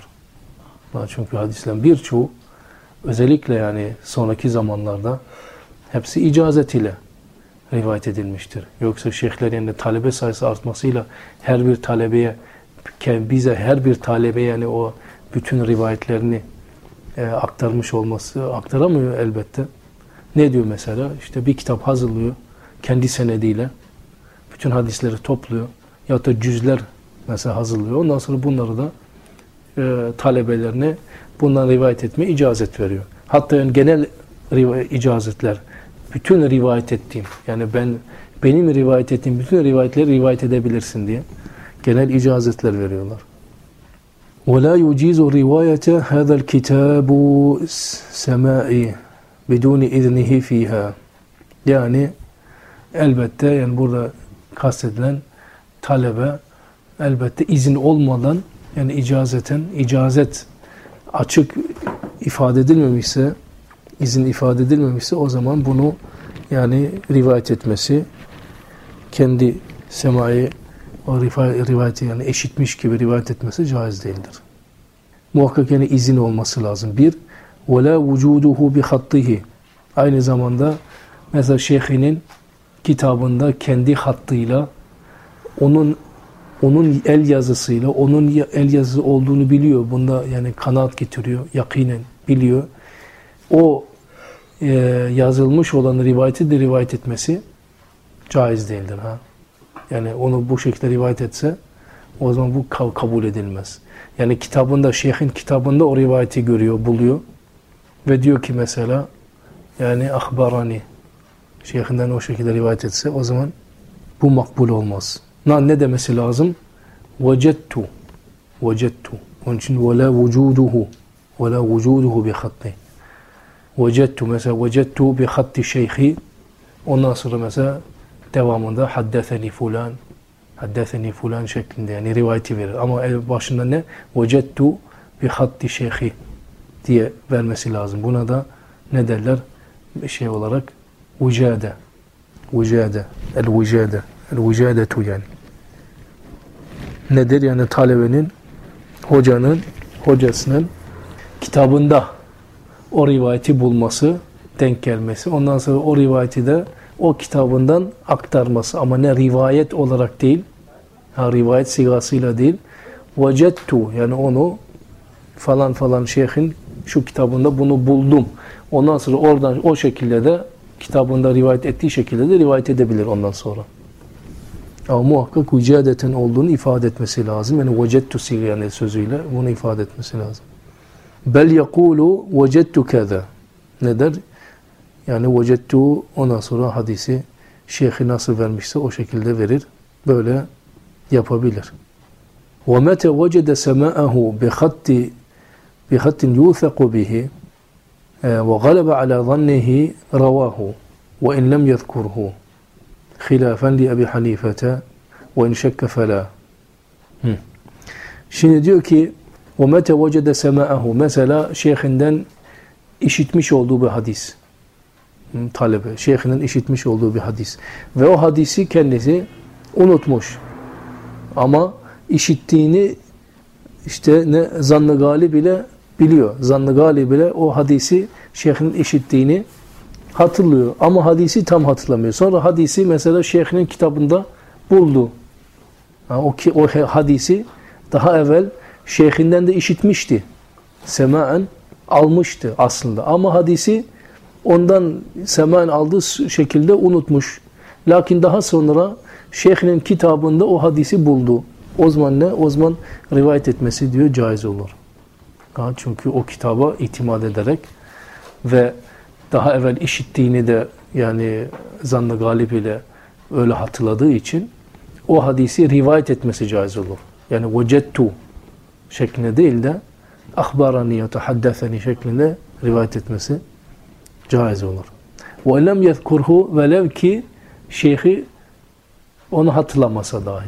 Çünkü hadislerin birçoğu özellikle yani sonraki zamanlarda hepsi icazet ile rivayet edilmiştir. Yoksa şeyhler yani talebe sayısı artmasıyla her bir talebeye bize her bir talebe yani o bütün rivayetlerini e, aktarmış olması aktaramıyor elbette. Ne diyor mesela? İşte bir kitap hazırlıyor kendi senediyle bütün hadisleri topluyor ya da cüzler mesela hazırlıyor. Ondan sonra bunları da e, talebelerine bundan rivayet etmeye icazet veriyor. Hatta yani genel icazetler bütün rivayet ettiğim yani ben benim rivayet ettiğim bütün rivayetleri rivayet edebilirsin diye genel icazetler veriyorlar. وَلَا يُجِيزُ رِوَايَةَ هَذَا الْكِتَابُ سَمَاءِ بدون iznihi fiha. Yani elbette yani burada kastedilen talebe elbette izin olmadan yani icazeten icazet açık ifade edilmemişse izin ifade edilmemişse o zaman bunu yani rivayet etmesi kendi semayı o rivayeti yani eşitmiş gibi rivayet etmesi caiz değildir. Muhakkak yani izin olması lazım. Bir وَلَا وُجُودُهُ بِخَطِّهِ Aynı zamanda mesela şeyhinin kitabında kendi hattıyla onun onun el yazısıyla onun el yazısı olduğunu biliyor. Bunda yani kanaat getiriyor. Yakinen biliyor. O e, yazılmış olan rivayeti de rivayet etmesi caiz değildir. Ha? Yani onu bu şekilde rivayet etse o zaman bu kabul edilmez. Yani kitabında, şeyhin kitabında o rivayeti görüyor, buluyor ve diyor ki mesela yani ahbarani, şeyhinden o şekilde rivayet etse o zaman bu makbul olmaz. Ne demesi lazım? Vecettu. Vecettu. Onun için ve la vücuduhu. Ve la vücuduhu bi hatti. Vecettu. Mesela vecettu bi hatti şeyhi. Ondan sonra mesela devamında haddetheni fulan. Haddetheni fulan şeklinde yani rivayeti verir. Ama başında ne? Vecettu bi hatti şeyhi diye vermesi lazım. Buna da ne derler? Bir şey olarak vücade. Vücade. El-vücade. El-vücadetu yani. Nedir? Yani talebenin, hocanın, hocasının kitabında o rivayeti bulması, denk gelmesi. Ondan sonra o rivayeti de o kitabından aktarması. Ama ne rivayet olarak değil, ha, rivayet sigasıyla değil. Vecettu yani onu falan falan şeyhin şu kitabında bunu buldum. Ondan sonra oradan o şekilde de kitabında rivayet ettiği şekilde de rivayet edebilir ondan sonra. Ama muhakkak vücadeten olduğunu ifade etmesi lazım. Yani vecettu yani sözüyle bunu ifade etmesi lazım. Bel yekulu vecettu keza. Ne der? Yani vecettu ondan sonra hadisi şeyhi nasıl vermişse o şekilde verir. Böyle yapabilir. Ve mete vecede sema'ahu bi hatti bi hattin yuthaku bihi ve galaba ala zannihi ravahu ve in lem yezkurhu hilafen li Ebi Hanifete ve in şekke felâ. Şimdi diyor ki وَمَتَ وَجَدَ سَمَاءَهُ mesela şeyhinden işitmiş olduğu bir hadis. Talebe, şeyhinden işitmiş olduğu bir hadis. Ve o hadisi kendisi unutmuş. Ama işittiğini işte ne zannı galib ile biliyor. Zannı galib ile o hadisi şeyhinin işittiğini hatırlıyor. Ama hadisi tam hatırlamıyor. Sonra hadisi mesela şeyhinin kitabında buldu. Ha, o, ki, o hadisi daha evvel şeyhinden de işitmişti. Semaen almıştı aslında. Ama hadisi ondan semaen aldığı şekilde unutmuş. Lakin daha sonra şeyhinin kitabında o hadisi buldu. O zaman ne? O zaman rivayet etmesi diyor caiz olur. Ha, çünkü o kitaba itimat ederek ve daha evvel işittiğini de yani zannı galip ile öyle hatırladığı için o hadisi rivayet etmesi caiz olur. Yani vecettu şeklinde değil de ahbarani ya haddetheni şeklinde rivayet etmesi caiz olur. Ve lem yezkurhu velev ki şeyhi onu hatırlamasa dahi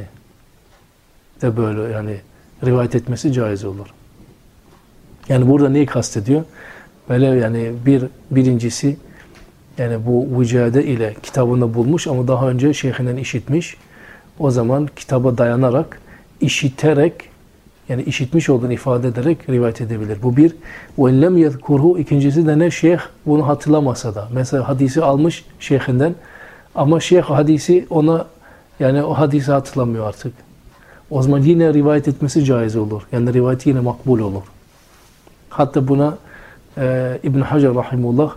de böyle yani rivayet etmesi caiz olur. Yani burada neyi kastediyor? Böyle yani bir birincisi yani bu vücade ile kitabında bulmuş ama daha önce şeyhinden işitmiş. O zaman kitaba dayanarak, işiterek yani işitmiş olduğunu ifade ederek rivayet edebilir. Bu bir. وَاِنْ لَمْ يَذْكُرْهُ İkincisi de ne? Şeyh bunu hatırlamasa da. Mesela hadisi almış şeyhinden ama şeyh hadisi ona yani o hadisi hatırlamıyor artık. O zaman yine rivayet etmesi caiz olur. Yani rivayeti yine makbul olur. Hatta buna e, İbn Hacer rahimullah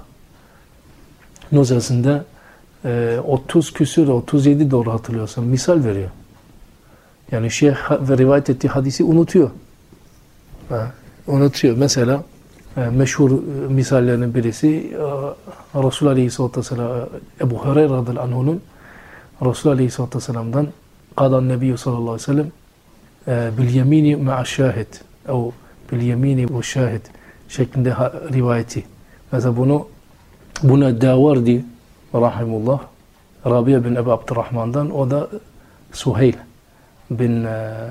nuzhasında e, otuz küsür, otuz yedi doğru hatırlıyorsam misal veriyor. Yani şeyh ve rivayet ettiği hadisi unutuyor. Ha, unutuyor. Mesela e, meşhur e, misallerinin birisi e, Resulullah Aleyhisselatü Vesselam Ebu Hureyre radıyallahu anh'un Resulullah Aleyhisselatü Vesselam'dan Kadan Nebiyyü sallallahu aleyhi ve sellem e, bil yemini ma'a şahid o bil yemini ve şahid şeklinde ha, rivayeti. Mesela bunu buna Davardi rahimullah Rabia bin Ebu Abdurrahman'dan o da Suheyl bin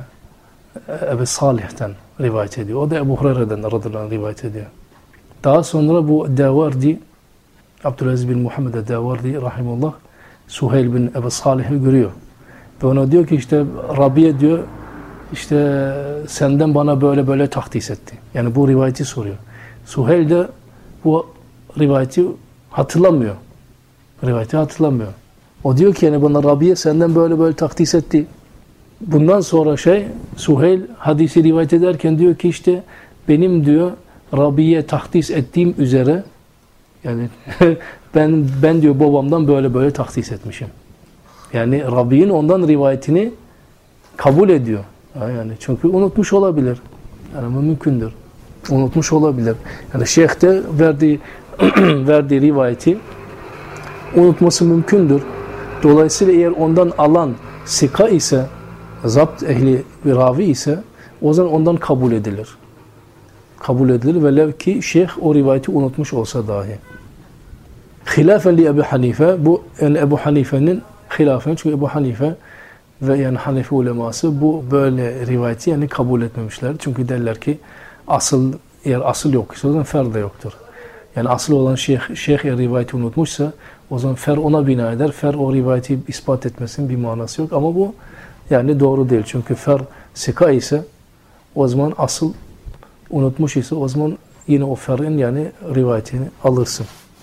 Ebu Salih'ten rivayet ediyor. O da Ebu Hureyre'den radıyallahu anh rivayet ediyor. Daha sonra bu Davardi Abdülaziz bin Muhammed Davardi rahimullah Suheyl bin Ebu Salih'i görüyor. Ve ona diyor ki işte Rabia diyor işte senden bana böyle böyle tahdis etti. Yani bu rivayeti soruyor. Suheyl de bu rivayeti hatırlamıyor. Rivayeti hatırlamıyor. O diyor ki yani bana Rabia senden böyle böyle tahdis etti. Bundan sonra şey Suheyl hadisi rivayet ederken diyor ki işte benim diyor Rabia'ya tahdis ettiğim üzere Yani ben ben diyor babamdan böyle böyle tahsis etmişim. Yani Rabi'nin ondan rivayetini kabul ediyor. Yani çünkü unutmuş olabilir. Yani bu mümkündür. Unutmuş olabilir. Yani şeyh de verdiği verdiği rivayeti unutması mümkündür. Dolayısıyla eğer ondan alan sika ise, zapt ehli bir ravi ise o zaman ondan kabul edilir. Kabul edilir velev ki şeyh o rivayeti unutmuş olsa dahi. Hilafen li Ebu Hanife, bu yani Ebu Hanife'nin hilafen, çünkü Ebu Hanife ve yani Hanefi uleması bu böyle rivayeti yani kabul etmemişler. Çünkü derler ki asıl, eğer asıl yoksa o zaman fer de yoktur. Yani asıl olan şeyh, şeyh eğer rivayeti unutmuşsa o zaman fer ona bina eder. Fer o rivayeti ispat etmesinin bir manası yok. Ama bu yani doğru değil. Çünkü fer sika ise o zaman asıl unutmuş ise o zaman yine o ferin yani rivayetini alırsın.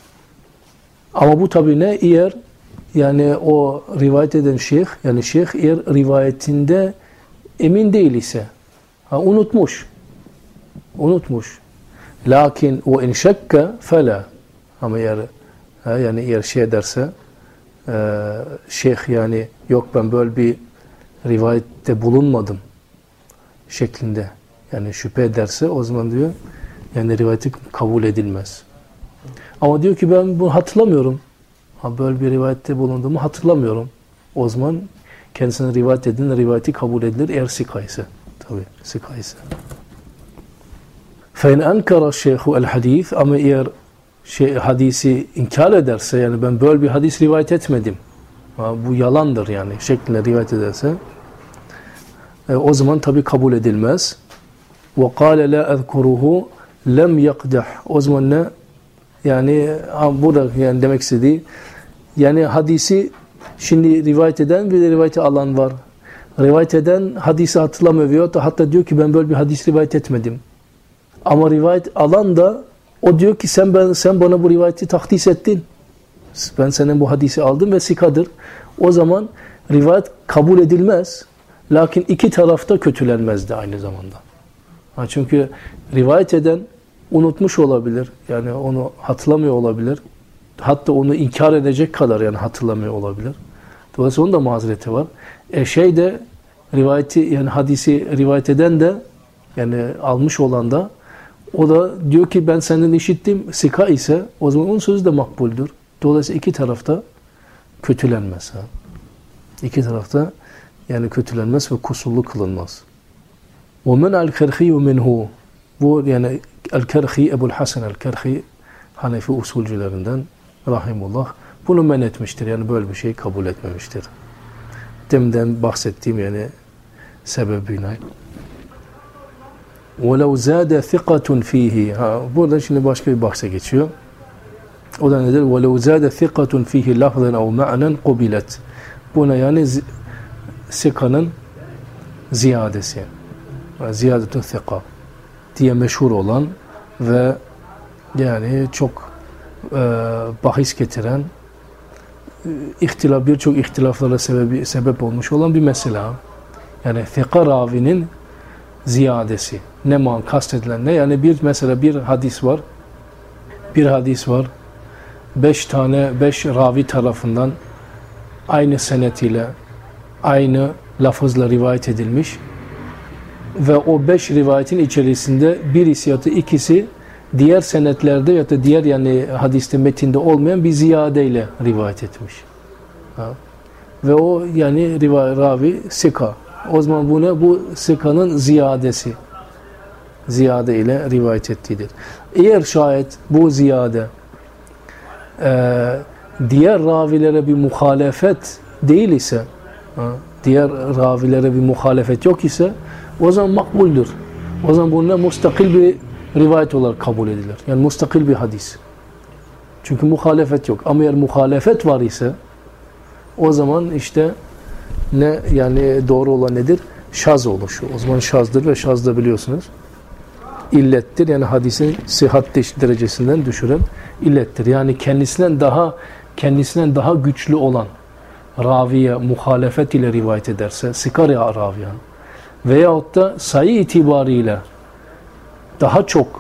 Ama bu tabi ne? Eğer yani o rivayet eden şeyh, yani şeyh eğer rivayetinde emin değil ise, ha, unutmuş. Unutmuş. Lakin o in şekke fela. Ama eğer ha, yani eğer şey derse e, şeyh yani yok ben böyle bir rivayette bulunmadım şeklinde yani şüphe ederse o zaman diyor yani rivayeti kabul edilmez. Ama diyor ki ben bunu hatırlamıyorum. Ha, böyle bir rivayette bulunduğumu hatırlamıyorum. O zaman kendisine rivayet edilen rivayeti kabul edilir eğer sika ise. Tabii sika ise. فَاِنْ اَنْكَرَ الشَّيْخُ الْحَد۪يثِ Ama eğer şey, hadisi inkar ederse yani ben böyle bir hadis rivayet etmedim. Ha, bu yalandır yani şeklinde rivayet ederse e, o zaman tabii kabul edilmez. وَقَالَ لَا اَذْكُرُهُ لَمْ يَقْدَحْ O zaman ne? Yani burada yani demek istediği yani hadisi şimdi rivayet eden bir de rivayeti alan var. Rivayet eden hadisi hatırlamıyor da hatta diyor ki ben böyle bir hadis rivayet etmedim. Ama rivayet alan da o diyor ki sen ben sen bana bu rivayeti tahdis ettin. Ben senin bu hadisi aldım ve sikadır. O zaman rivayet kabul edilmez. Lakin iki tarafta kötülenmez de aynı zamanda. Ha, çünkü rivayet eden unutmuş olabilir. Yani onu hatırlamıyor olabilir. Hatta onu inkar edecek kadar yani hatırlamıyor olabilir. Dolayısıyla onun da mazereti var. E şey de rivayeti yani hadisi rivayet eden de yani almış olan da o da diyor ki ben senden işittim. Sika ise o zaman onun sözü de makbuldür. Dolayısıyla iki tarafta kötülenmez. Ha. İki tarafta yani kötülenmez ve kusurlu kılınmaz. وَمَنْ الْكَرْخِيُّ مِنْهُ Bu yani El-Kerhi, Ebu'l Hasan El-Kerhi Hanefi usulcülerinden rahimullah bunu men etmiştir. Yani böyle bir şey kabul etmemiştir. Demden bahsettiğim yani sebebine. وَلَوْ زَادَ ثِقَةٌ ف۪يهِ ha, Burada şimdi başka bir bahse geçiyor. O da nedir? وَلَوْ زَادَ ثِقَةٌ ف۪يهِ لَفْظًا اَوْ مَعْنًا قُبِلَتْ Buna yani sikanın ziyadesi. Ziyadetun thika diye meşhur olan ve yani çok e, bahis getiren ihtilaf birçok ihtilaflara sebebi, sebep olmuş olan bir mesele. Yani thika ravinin ziyadesi. Ne man kastedilen ne? Yani bir mesela bir hadis var. Bir hadis var. Beş tane, beş ravi tarafından aynı senetiyle, aynı lafızla rivayet edilmiş. Ve o beş rivayetin içerisinde birisi ya da ikisi diğer senetlerde ya da diğer yani hadiste metinde olmayan bir ziyadeyle rivayet etmiş. Ha. Ve o yani rivayet ravi sika. O zaman bu ne? Bu sikanın ziyadesi. Ziyade ile rivayet ettiğidir. Eğer şayet bu ziyade e, diğer ravilere bir muhalefet değil ise, ha, diğer ravilere bir muhalefet yok ise o zaman makbuldür. O zaman bununla mustakil bir rivayet olarak kabul edilir. Yani mustakil bir hadis. Çünkü muhalefet yok. Ama eğer muhalefet var ise o zaman işte ne yani doğru olan nedir? Şaz oluşu. O zaman şazdır ve şaz da biliyorsunuz illettir. Yani hadisin sıhhat derecesinden düşüren illettir. Yani kendisinden daha kendisinden daha güçlü olan raviye muhalefet ile rivayet ederse sikar-ı raviyan veyahut da sayı itibariyle daha çok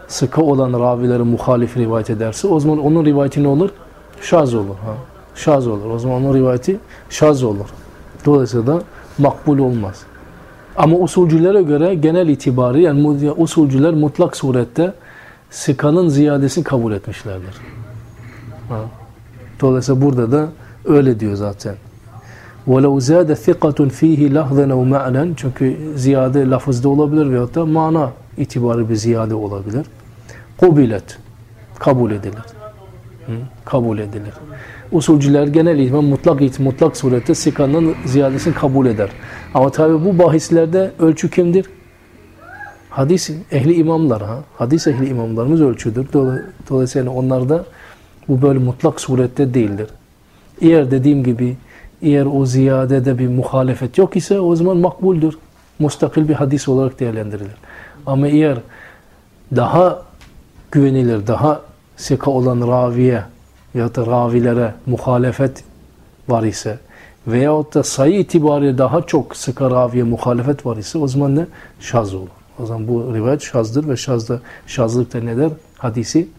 sıkı olan ravilere muhalif rivayet ederse o zaman onun rivayeti ne olur? Şaz olur. Ha? Şaz olur. O zaman onun rivayeti şaz olur. Dolayısıyla da makbul olmaz. Ama usulcülere göre genel itibari yani usulcüler mutlak surette sıkanın ziyadesini kabul etmişlerdir. Ha? Dolayısıyla burada da öyle diyor zaten. وَلَوْ زَادَ ثِقَةٌ ف۪يهِ لَحْظًا اَوْ مَعْنًا çünkü ziyade lafızda olabilir veyahut da mana itibarı bir ziyade olabilir. Kubilet. Kabul edilir. Hı? Kabul edilir. Usulcüler genel itibaren mutlak, mutlak surette sikanın ziyadesini kabul eder. Ama tabi bu bahislerde ölçü kimdir? Hadis ehli imamlar. Ha? Hadis ehli imamlarımız ölçüdür. Dolayısıyla onlarda bu böyle mutlak surette değildir. Eğer dediğim gibi eğer o ziyadede bir muhalefet yok ise o zaman makbuldür. Mustakil bir hadis olarak değerlendirilir. Ama eğer daha güvenilir, daha sika olan raviye ya da ravilere muhalefet var ise veyahut da sayı itibariyle daha çok sıka raviye muhalefet var ise o zaman ne? Şaz olur. O zaman bu rivayet şazdır ve şazda, şazlıkta ne der? Hadisi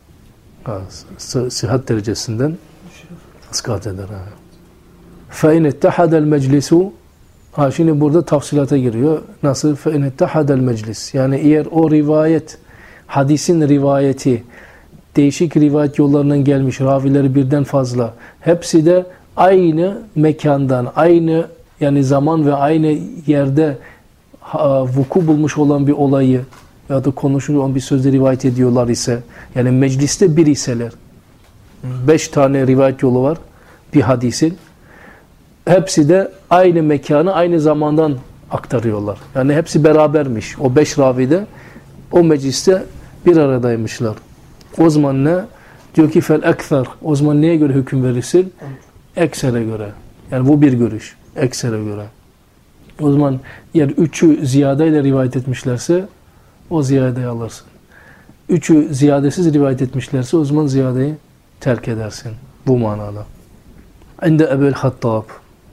sıhhat derecesinden iskat eder. فَاِنْ اِتَّحَدَ الْمَجْلِسُ Ha şimdi burada tafsilata giriyor. Nasıl? فَاِنْ اِتَّحَدَ الْمَجْلِسِ Yani eğer o rivayet, hadisin rivayeti, değişik rivayet yollarından gelmiş ravileri birden fazla, hepsi de aynı mekandan, aynı yani zaman ve aynı yerde vuku bulmuş olan bir olayı ya da konuşulan bir sözde rivayet ediyorlar ise, yani mecliste bir iseler, beş tane rivayet yolu var bir hadisin, hepsi de aynı mekanı aynı zamandan aktarıyorlar. Yani hepsi berabermiş. O beş ravide o mecliste bir aradaymışlar. O zaman ne? Diyor ki fel ekser. O zaman neye göre hüküm verirsin? Eksere göre. Yani bu bir görüş. Eksere göre. O zaman eğer üçü ziyadeyle rivayet etmişlerse o ziyadeyi alırsın. Üçü ziyadesiz rivayet etmişlerse o zaman ziyadeyi terk edersin. Bu manada. İnde Ebel Hattab.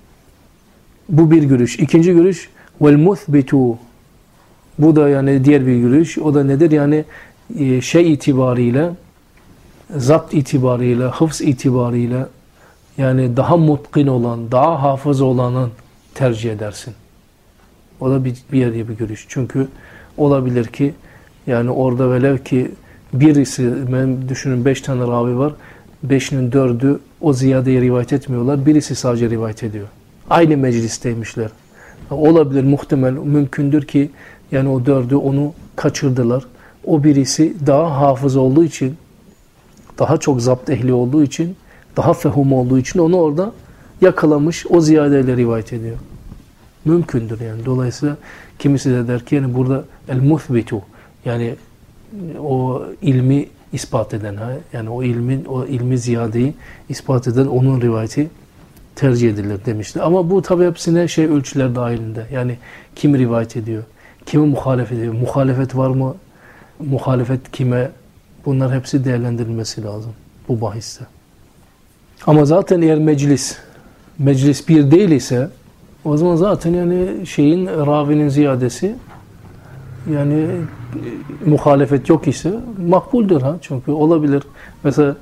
Bu bir görüş. İkinci görüş vel muthbitu. Bu da yani diğer bir görüş. O da nedir? Yani şey itibariyle, zapt itibariyle, hıfz itibariyle yani daha mutkin olan, daha hafız olanın tercih edersin. O da bir, bir yerde bir görüş. Çünkü olabilir ki yani orada velev ki birisi, ben düşünün beş tane ravi var. Beşinin dördü o ziyadeye rivayet etmiyorlar. Birisi sadece rivayet ediyor. Aynı meclisteymişler. Olabilir, muhtemel, mümkündür ki yani o dördü onu kaçırdılar. O birisi daha hafız olduğu için, daha çok zapt ehli olduğu için, daha fehum olduğu için onu orada yakalamış, o ziyadeyle rivayet ediyor. Mümkündür yani. Dolayısıyla kimisi de der ki yani burada el-muthbitu yani o ilmi ispat eden, yani o ilmin o ilmi ziyadeyi ispat eden onun rivayeti tercih edilir demişti. Ama bu tabi hepsine şey ölçüler dahilinde. Yani kim rivayet ediyor? Kimi muhalefet ediyor? Muhalefet var mı? Muhalefet kime? Bunlar hepsi değerlendirilmesi lazım bu bahiste. Ama zaten eğer meclis meclis bir değil ise o zaman zaten yani şeyin ravinin ziyadesi yani muhalefet yok ise makbuldür ha. Çünkü olabilir. Mesela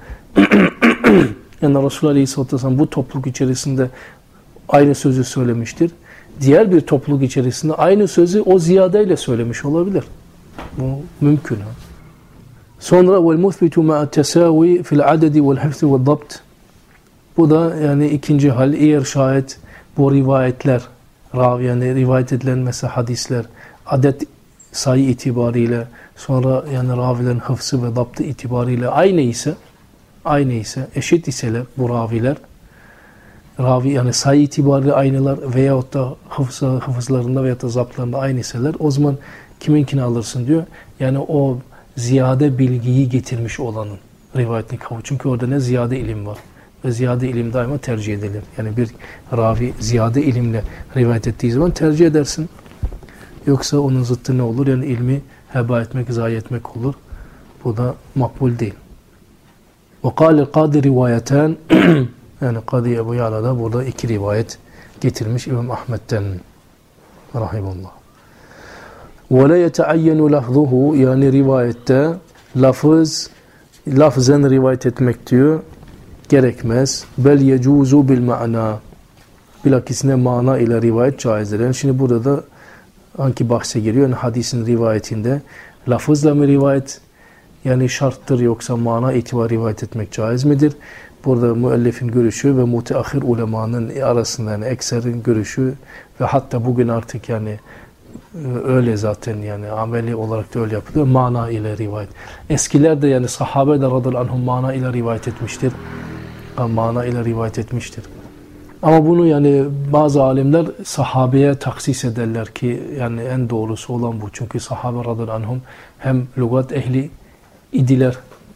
yani Resulullah Aleyhisselatü Vesselam bu topluluk içerisinde aynı sözü söylemiştir. Diğer bir topluluk içerisinde aynı sözü o ziyadeyle söylemiş olabilir. Bu mümkün. Ha. Sonra وَالْمُثْبِتُ مَا التَّسَاوِي فِي الْعَدَدِ وَالْحِفْظِ وَالضَّبْطِ Bu da yani ikinci hal. Eğer şayet bu rivayetler, ravi yani rivayet edilen mesela hadisler, adet sayı itibariyle sonra yani ravilerin hıfzı ve daptı itibariyle aynı ise, aynı ise, eşit iseler bu raviler, ravi yani sayı itibariyle aynılar veyahut da hıfzı, hıfızlarında veyahut da zaptlarında aynı iseler o zaman kiminkini alırsın diyor. Yani o ziyade bilgiyi getirmiş olanın rivayetini kabul. Çünkü orada ne? Ziyade ilim var. Ve ziyade ilim daima tercih edilir. Yani bir ravi ziyade ilimle rivayet ettiği zaman tercih edersin. Yoksa onun zıttı ne olur? Yani ilmi heba etmek, zayi etmek olur. Bu da makbul değil. وَقَالِ الْقَادِ رِوَايَتَانِ Yani Kadı Ebu Ya'la da burada iki rivayet getirmiş İmam Ahmet'ten rahimullah. وَلَا يَتَعَيَّنُ لَفْظُهُ yani rivayette lafız, lafzen rivayet etmek diyor, gerekmez. Bel yecuzu bil ma'na. Bilakisine mana ile rivayet caizdir. Yani şimdi burada da hangi bahse giriyor? Yani hadisin rivayetinde lafızla mı rivayet yani şarttır yoksa mana itibar rivayet etmek caiz midir? Burada müellifin görüşü ve müteahhir ulemanın arasında yani ekserin görüşü ve hatta bugün artık yani öyle zaten yani ameli olarak da öyle yapılıyor. Mana ile rivayet. Eskiler de yani sahabe de radıyallahu anhum mana ile rivayet etmiştir. Mana ile rivayet etmiştir. Ama bunu yani bazı alimler sahabeye taksis ederler ki yani en doğrusu olan bu. Çünkü sahabe radıyallahu anhum hem lügat ehli idiler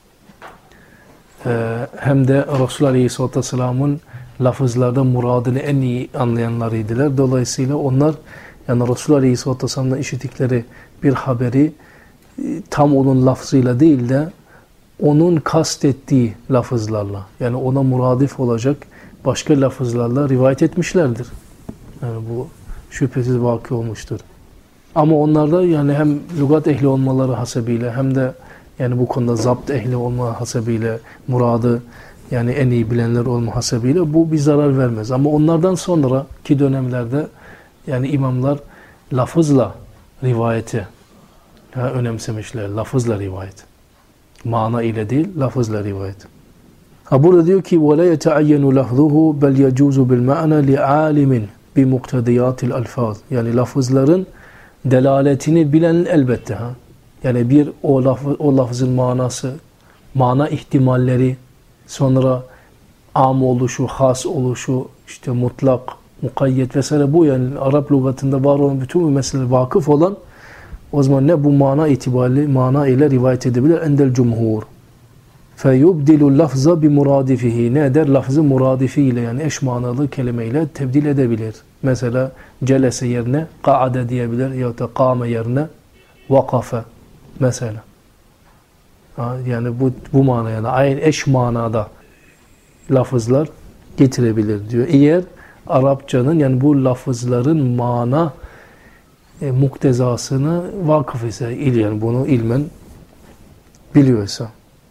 hem de Resulullah Aleyhisselatü Vesselam'ın lafızlarda muradını en iyi anlayanlarıydılar. Dolayısıyla onlar yani Resulullah Aleyhisselatü Vesselam'dan işittikleri bir haberi tam onun lafzıyla değil de onun kastettiği lafızlarla yani ona muradif olacak başka lafızlarla rivayet etmişlerdir. Yani bu şüphesiz vaki olmuştur. Ama onlar da yani hem lügat ehli olmaları hasebiyle hem de yani bu konuda zapt ehli olma hasebiyle muradı yani en iyi bilenler olma hasebiyle bu bir zarar vermez. Ama onlardan sonraki dönemlerde yani imamlar lafızla rivayeti ha, önemsemişler. Lafızla rivayet. Mana ile değil, lafızla rivayet. Ha burada diyor ki وَلَا يَتَعَيَّنُ لَفْظُهُ بَلْ يَجُوزُ بِالْمَعْنَى لِعَالِمٍ بِمُقْتَدِيَاتِ الْأَلْفَاظِ yani lafızların delaletini bilen elbette ha. Yani bir o, laf, o lafzın manası, mana ihtimalleri, sonra am oluşu, has oluşu, işte mutlak, mukayyet vesaire bu yani Arap lügatında var olan bütün bu meseleler vakıf olan o zaman ne bu mana itibariyle mana ile rivayet edebilir endel cumhur. Feyubdilu lafza bi muradifihi ne eder? Lafzı muradifiyle yani eş manalı kelimeyle tebdil edebilir. Mesela celese yerine qa'ade diyebilir ya da qame yerine vakafe mesela. Ha, yani bu bu mana yani aynı eş manada lafızlar getirebilir diyor. Eğer Arapçanın yani bu lafızların mana e, muktezasını vakıf ise il yani bunu ilmen biliyorsa.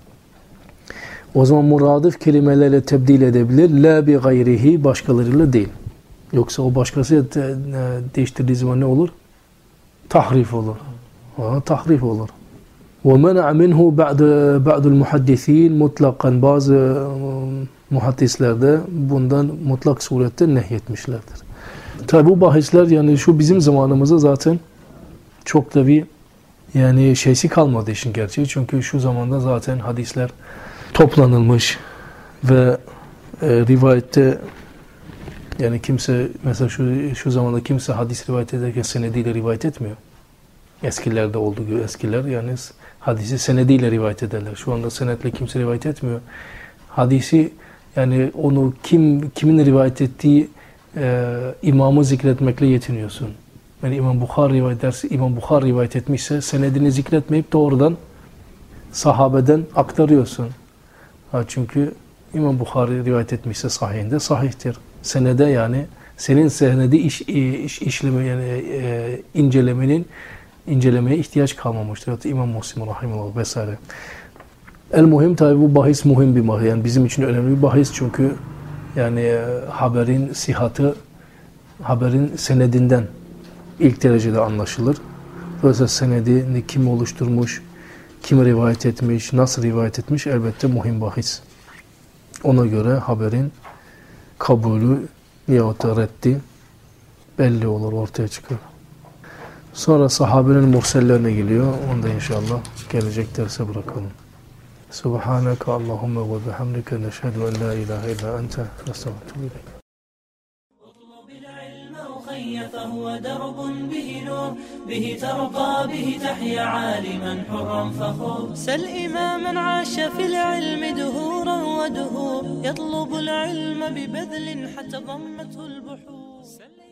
O zaman muradif kelimelerle tebdil edebilir. La bi gayrihi başkalarıyla değil. Yoksa o başkası de, değiştirdiği zaman ne olur? Tahrif olur. Ha, tahrif olur. وَمَنَعَ مِنْهُ بَعْدُ الْمُحَدِّث۪ينَ mutlakan bazı muhaddislerde bundan mutlak surette nehyetmişlerdir. Tabi bu bahisler yani şu bizim zamanımızda zaten çok da bir yani şeysi kalmadı işin gerçeği. Çünkü şu zamanda zaten hadisler toplanılmış ve e, rivayette yani kimse mesela şu şu zamanda kimse hadis rivayet ederken senediyle rivayet etmiyor. Eskilerde olduğu gibi eskiler yani hadisi senediyle rivayet ederler. Şu anda senetle kimse rivayet etmiyor. Hadisi yani onu kim kimin rivayet ettiği e, imamı zikretmekle yetiniyorsun. Yani İmam Bukhari rivayet ederse, İmam Bukhari rivayet etmişse senedini zikretmeyip doğrudan sahabeden aktarıyorsun. Ha, çünkü İmam Bukhari rivayet etmişse sahihinde sahihtir. Senede yani senin senedi iş, iş işleme yani e, incelemenin incelemeye ihtiyaç kalmamıştır. Hatta İmam Müslim rahimehullah vesaire. El muhim tabi bu bahis muhim bir bahis. Yani bizim için önemli bir bahis çünkü yani e, haberin sihatı haberin senedinden ilk derecede anlaşılır. Dolayısıyla senedini kim oluşturmuş, kim rivayet etmiş, nasıl rivayet etmiş elbette muhim bahis. Ona göre haberin kabulü yahut da reddi belli olur, ortaya çıkıyor. Sonra sahabenin mursellerine geliyor. Onu da inşallah gelecek derse bırakalım. Subhaneke Allahümme ve bihamdike neşhedü en la ilahe illa ente nestağfiruke. فهو درب به نور به ترقى به تحيا عالما حرا فخور سل إماما عاش في العلم دهورا ودهور يطلب العلم ببذل حتى ضمته البحور